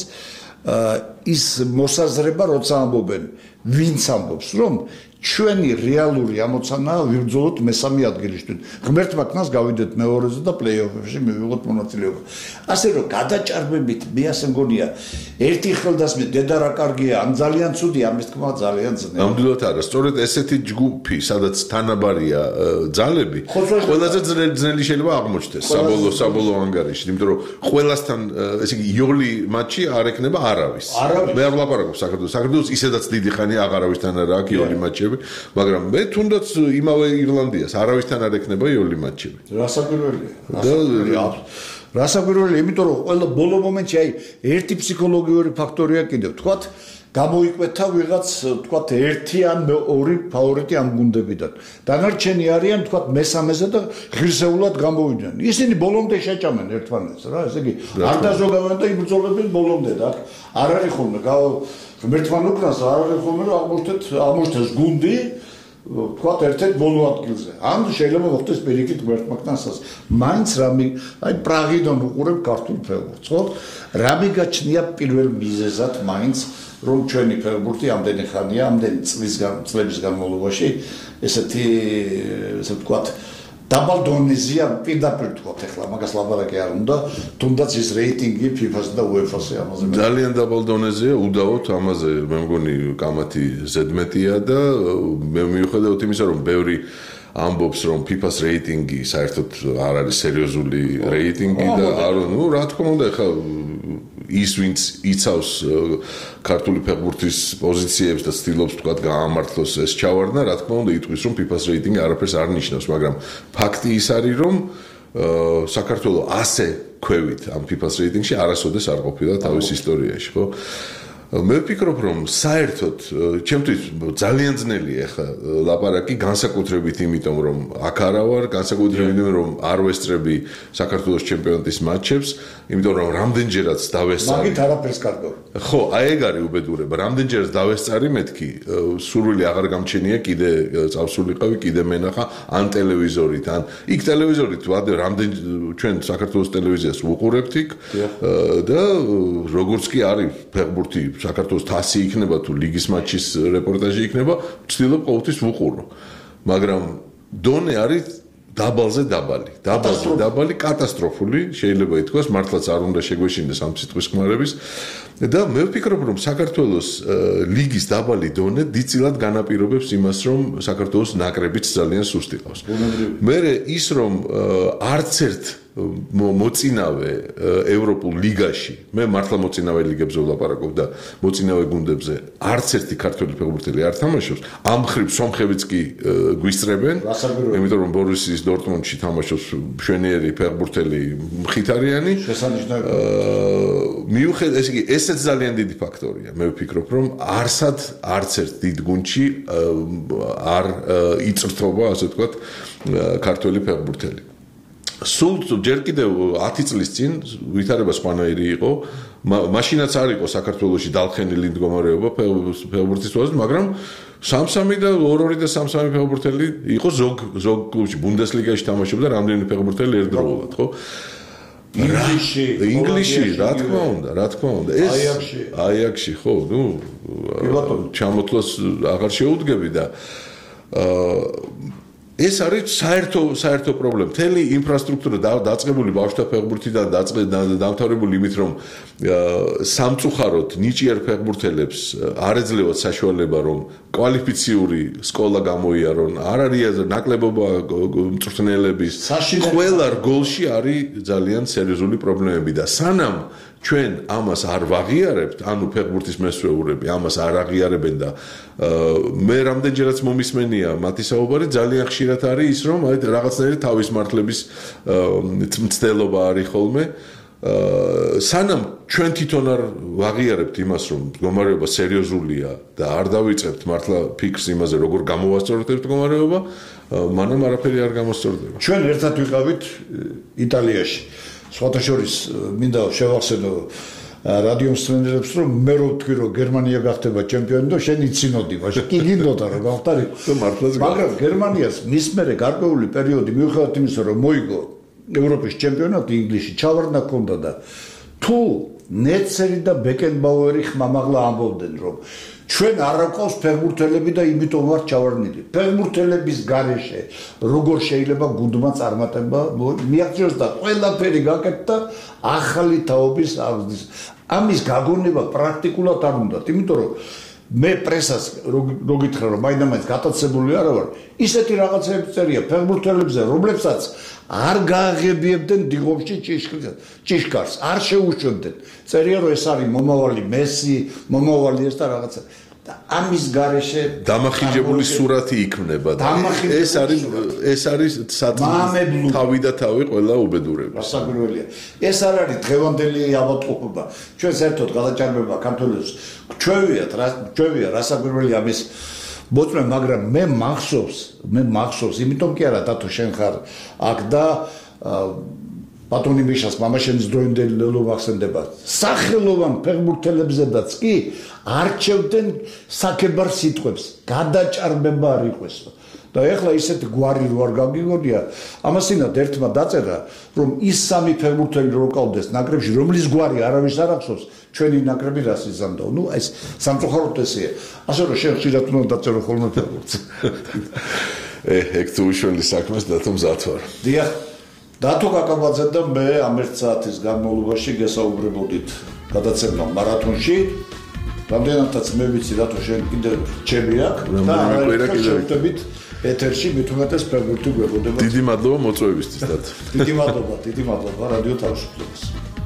ის მოსაზრება, როცა ამბობენ, ვინც ამბობს, რომ ჩვენი რეალური ამოცანაა ვიბრძოლოთ მესამე ადგილისთვის. ღმერთმა ქნას გავიდეთ მეორეზე და პლეი-ოფებში მივიღოთ მონაწილეობა. ასე რომ გადაჭარბებით მე ასე მგონია, ერთი ხელდასმით დედა რა კარგია, ამ ძალიან ცუდია, ამის თქმა ძალიან ძნელია. ნამდვილად არა, სწორედ ესეთი ჯგუფი, სადაც თანაბარია ძალები, ყველაზე ძნელი შეიძლება აღმოჩნდეს საბოლოო საბოლოო ანგარიში, იმიტომ რომ ყველასთან, ესე იგი, იოლი მატჩი არ ექნება არავის. მე არ ვლაპარაკობ საქართველოს, საქართველოს ისედაც დიდი ხანი აღარავისთან არა აქვს იოლი მატჩი. მაგრამ მე თუნდაც იმავე ირლანდიას არავისთან არ ექნება იოლი მატჩები. რასაკვირველია. რასაკვირველია, იმიტომ რომ ყველა ბოლო მომენტში აი ერთი ფსიქოლოგიური ფაქტორია კიდევ, თქვათ, გამოიკვეთა ვიღაც, თქვათ, ერთი ან ორი ფავორიტი ამ გუნდებიდან. დანარჩენი არიან, თქვათ, მესამეზე და ღირსეულად გამოვიდნენ. ისინი ბოლომდე შეჭამენ ერთმანეთს, რა, ესე იგი, არ დაზოგავენ და იბრძოლებენ ბოლომდე და არ არის ხოლმე ღმერთმა უკრას არ არის ხოლმე რომ აღმოჩნდეთ აღმოჩნდეს გუნდი თქვათ ერთ-ერთ ბოლო ადგილზე. ან შეიძლება მოხდეს პირიქით ღმერთმა უკრასაც. მაინც რამე აი პრაღიდან უყურებ ქართულ ფეხბურთს, ხო? რამე გაჩნია პირველ მიზეზად მაინც რომ ჩვენი ფეხბურთი ამდენი ხანია, ამდენი წლის წლების განმავლობაში ესეთი ესე ვთქვათ დაბალ დონეზია პირდაპირ თქვათ ახლა მაგას ლაპარაკი არ უნდა, თუნდაც ის რეიტინგი ფიფას და უეფას-ზე ამაზე ძალიან დაბალ დონეზია, უდავოდ ამაზე მე მგონი კამათი ზედმეტია და მე მიუხედავად იმისა რომ ბევრი ამბობს რომ ფიფას რეიტინგი საერთოდ არ არის სერიოზული რეიტინგი და არ ნუ რა თქმა უნდა ახლა ის ვინც იცავს ქართული ფეხბურთის პოზიციებს და ცდილობს თქვა გაამართლოს ეს ჩავარდნა, რა თქმა უნდა იტყვის რომ ფიფას რეიტინგი არაფერს არ ნიშნავს, მაგრამ ფაქტი ის არის რომ საქართველოს ასე ქვევით ამ ფიფას რეიტინგში არასოდეს არ ყოფილა თავის ისტორიაში, ხო? მე ვფიქრობ, რომ საერთოდ ჩემთვის ძალიან ძნელია ახლა ლაპარაკი განსაკუთრებით იმიტომ, რომ აქ არა ვარ, განსაკუთრებით იმიტომ, რომ არ ვესწრები საქართველოს ჩემპიონატის მატჩებს, იმიტომ რომ რამდენჯერაც დავესწარი. მაგით არაფერს კარგავ. ხო, აი ეგ არის უბედურება. რამდენჯერაც დავესწარი მეთქი, სურვილი აღარ გამჩენია, კიდე წავსულიყავი, კიდე მენახა ან ტელევიზორით, ან იქ ტელევიზორით ვადე რამდენ ჩვენ საქართველოს ტელევიზიას ვუყურებთ იქ და როგორც კი არის ფეხბურთი საქართველოს თასი იქნება თუ ლიგის მატჩის რეპორტაჟი იქნება, ვცდილობ ყოველთვის ვუყურო. მაგრამ დონე არის დაბალზე დაბალი. დაბალზე დაბალი, კატასტროფული, შეიძლება ითქვას, მართლაც არ უნდა შეგვეშინდეს ამ სიტყვის ხმარების. და მე ვფიქრობ, რომ საქართველოს ლიგის დაბალი დონე დიდწილად განაპირობებს იმას, რომ საქართველოს ნაკრებიც ძალიან სუსტი ყავს. მე ის რომ არც ერთ მოწინავე ევროპულ ლიგაში, მე მართლა მოწინავე ლიგებზე ვლაპარაკობ და მოწინავე გუნდებზე, არც ერთი ქართველი ფეხბურთელი არ თამაშობს. ამ ხრივ სომხებიც კი გვისწრებენ, იმიტომ რომ ბორუსიის დორტმუნდში თამაშობს მშვენიერი ფეხბურთელი მხითარიანი. მიუხედავად ესე იგი ესეც ძალიან დიდი ფაქტორია. მე ვფიქრობ, რომ არსად არც ერთ დიდ გუნდში არ იწრთობა, ასე ვთქვათ, ქართველი ფეხბურთელი. სულ ჯერ კიდევ ათი წლის წინ ვითარება სხვანაირი იყო, მაშინაც არ იყო საქართველოში დალხენილი მდგომარეობა ფეხბურთის თვალსაზრისით, მაგრამ სამ-სამი და ორ-ორი და სამ-სამი ფეხბურთელი იყო ზოგ ზოგ კლუბში, ბუნდესლიგაში თამაშობდა რამდენიმე ფეხბურთელი ერთდროულად, ხო? ინგლისში, ინგლისში, რა თქმა უნდა, რა თქმა უნდა. ეს აიაქსში, აიაქსში, ხო, ნუ ჩამოთვლას აღარ შეუდგები და აა ეს არის საერთო საერთო პრობლემა. მთელი ინფრასტრუქტურა დაწყებული ბავშვთა ფეხბურთიდან დამთავრებული იმით, რომ სამწუხაროდ ნიჭიერ ფეხბურთელებს არ ეძლევათ საშუალება, რომ კვალიფიციური სკოლა გამოიარონ, არ არის ნაკლებობა მწვრთნელების. ყველა რგოლში არის ძალიან სერიოზული პრობლემები და სანამ ჩვენ ამას არ ვაღიარებთ, ანუ ფეხბურთის მესვეურები ამას არ აღიარებენ და მე რამდენჯერაც მომისმენია მათი საუბარი, ძალიან ხშირად არის ის, რომ აი რაღაცნაირი თავის მართლების მცდელობა არის ხოლმე. სანამ ჩვენ თვითონ არ ვაღიარებთ იმას, რომ მდგომარეობა სერიოზულია და არ დავიწყებთ მართლა ფიქრს იმაზე, როგორ გამოვასწორებთ ეს მდგომარეობა, მანამ არაფერი არ გამოსწორდება. ჩვენ ერთად ვიყავით იტალიაში. სხვათა შორის მინდა შევახსენო რადიო მსმენელებს, რომ მე რო ვთქვი, რომ გერმანია გახდება ჩემპიონი და შენ იცინოდი, მაშინ კი გინდოდა რომ გავხდარიყო. მაგრამ გერმანიას მის მერე გარკვეული პერიოდი მიუხედავად იმისა, რომ მოიგო ევროპის ჩემპიონატი ინგლისში, ჩავარდნა ჰქონდა და თუ ნეცერი და ბეკენბაუერი ხმამაღლა ამბობდნენ, რომ ჩვენ არ აყავს ფეხბურთელები და იმიტომ ვარ ჩავარდნილი. ფეხბურთელების გარეშე როგორ შეიძლება გუნდმა წარმატება მიაღწიოს და ყველაფერი გაკეთდა ახალი თაობის აღზრდის. ამის გაგონება პრაქტიკულად არ უნდათ, იმიტომ რომ მე პრესას რო გითხრა, რომ მაინდა-მაინც გატაცებული არა ვარ, ისეთი რაღაცები წერია ფეხბურთელებზე, რომლებსაც არ გააღებიებდნენ დიღომში ჭიშკარს, არ შეუშვებდნენ. წერია, რომ ეს არის მომავალი მესი, მომავალი ეს და რაღაცა. და ამის გარეშე დამახინჯებული სურათი იქმნება და ეს არის ეს არის საწმის თავი და თავი ყველა უბედურება. სასაკვირველია. ეს არ არის დღევანდელი ავადმყოფობა. ჩვენ საერთოდ გადაჭარბება ქართველებს. ჩვევიათ, ჩვევია რასაკვირველია ამის მოწმე, მაგრამ მე მახსოვს, მე მახსოვს, იმიტომ კი არა დათო შენ ხარ აქ და ბატონი მიშას მამაშენის დროინდელი ლელო მახსენდება. სახელოვან ფეხბურთელებზედაც კი არჩევდნენ საქებარ სიტყვებს, გადაჭარბება არ იყვეს. და ეხლა ისეთი გვარი რო არ გაგიგონია, ამასინად ერთმა დაწერა, რომ ის სამი ფეხბურთელი რო ყავდეს ნაკრებში, რომლის გვარი არავის არ ახსოვს, ჩვენი ნაკრები რას იზამდა. ნუ ეს სამწუხაროდ ესეა. ასე რომ შენ ხშირად უნდა დაწერო ხოლმე ფეხბურთს. ე, ეგ თუ უშუალო საქმეს დათო მზად ვარ. დიახ. დათო კაკაბაძე და მე ამ ერთ საათის განმავლობაში გესაუბრებოდით გადაცემა მარათონში. რამდენადაც მე ვიცი დათო შენ კიდე რჩები აქვს და შევხვდებით ეთერში მით უმეტეს ფეხბურთი გვეყოდება. დიდი მადლობა მოწვევისთვის დათო. დიდი მადლობა, დიდი მადლობა რადიო თავისუფლებას.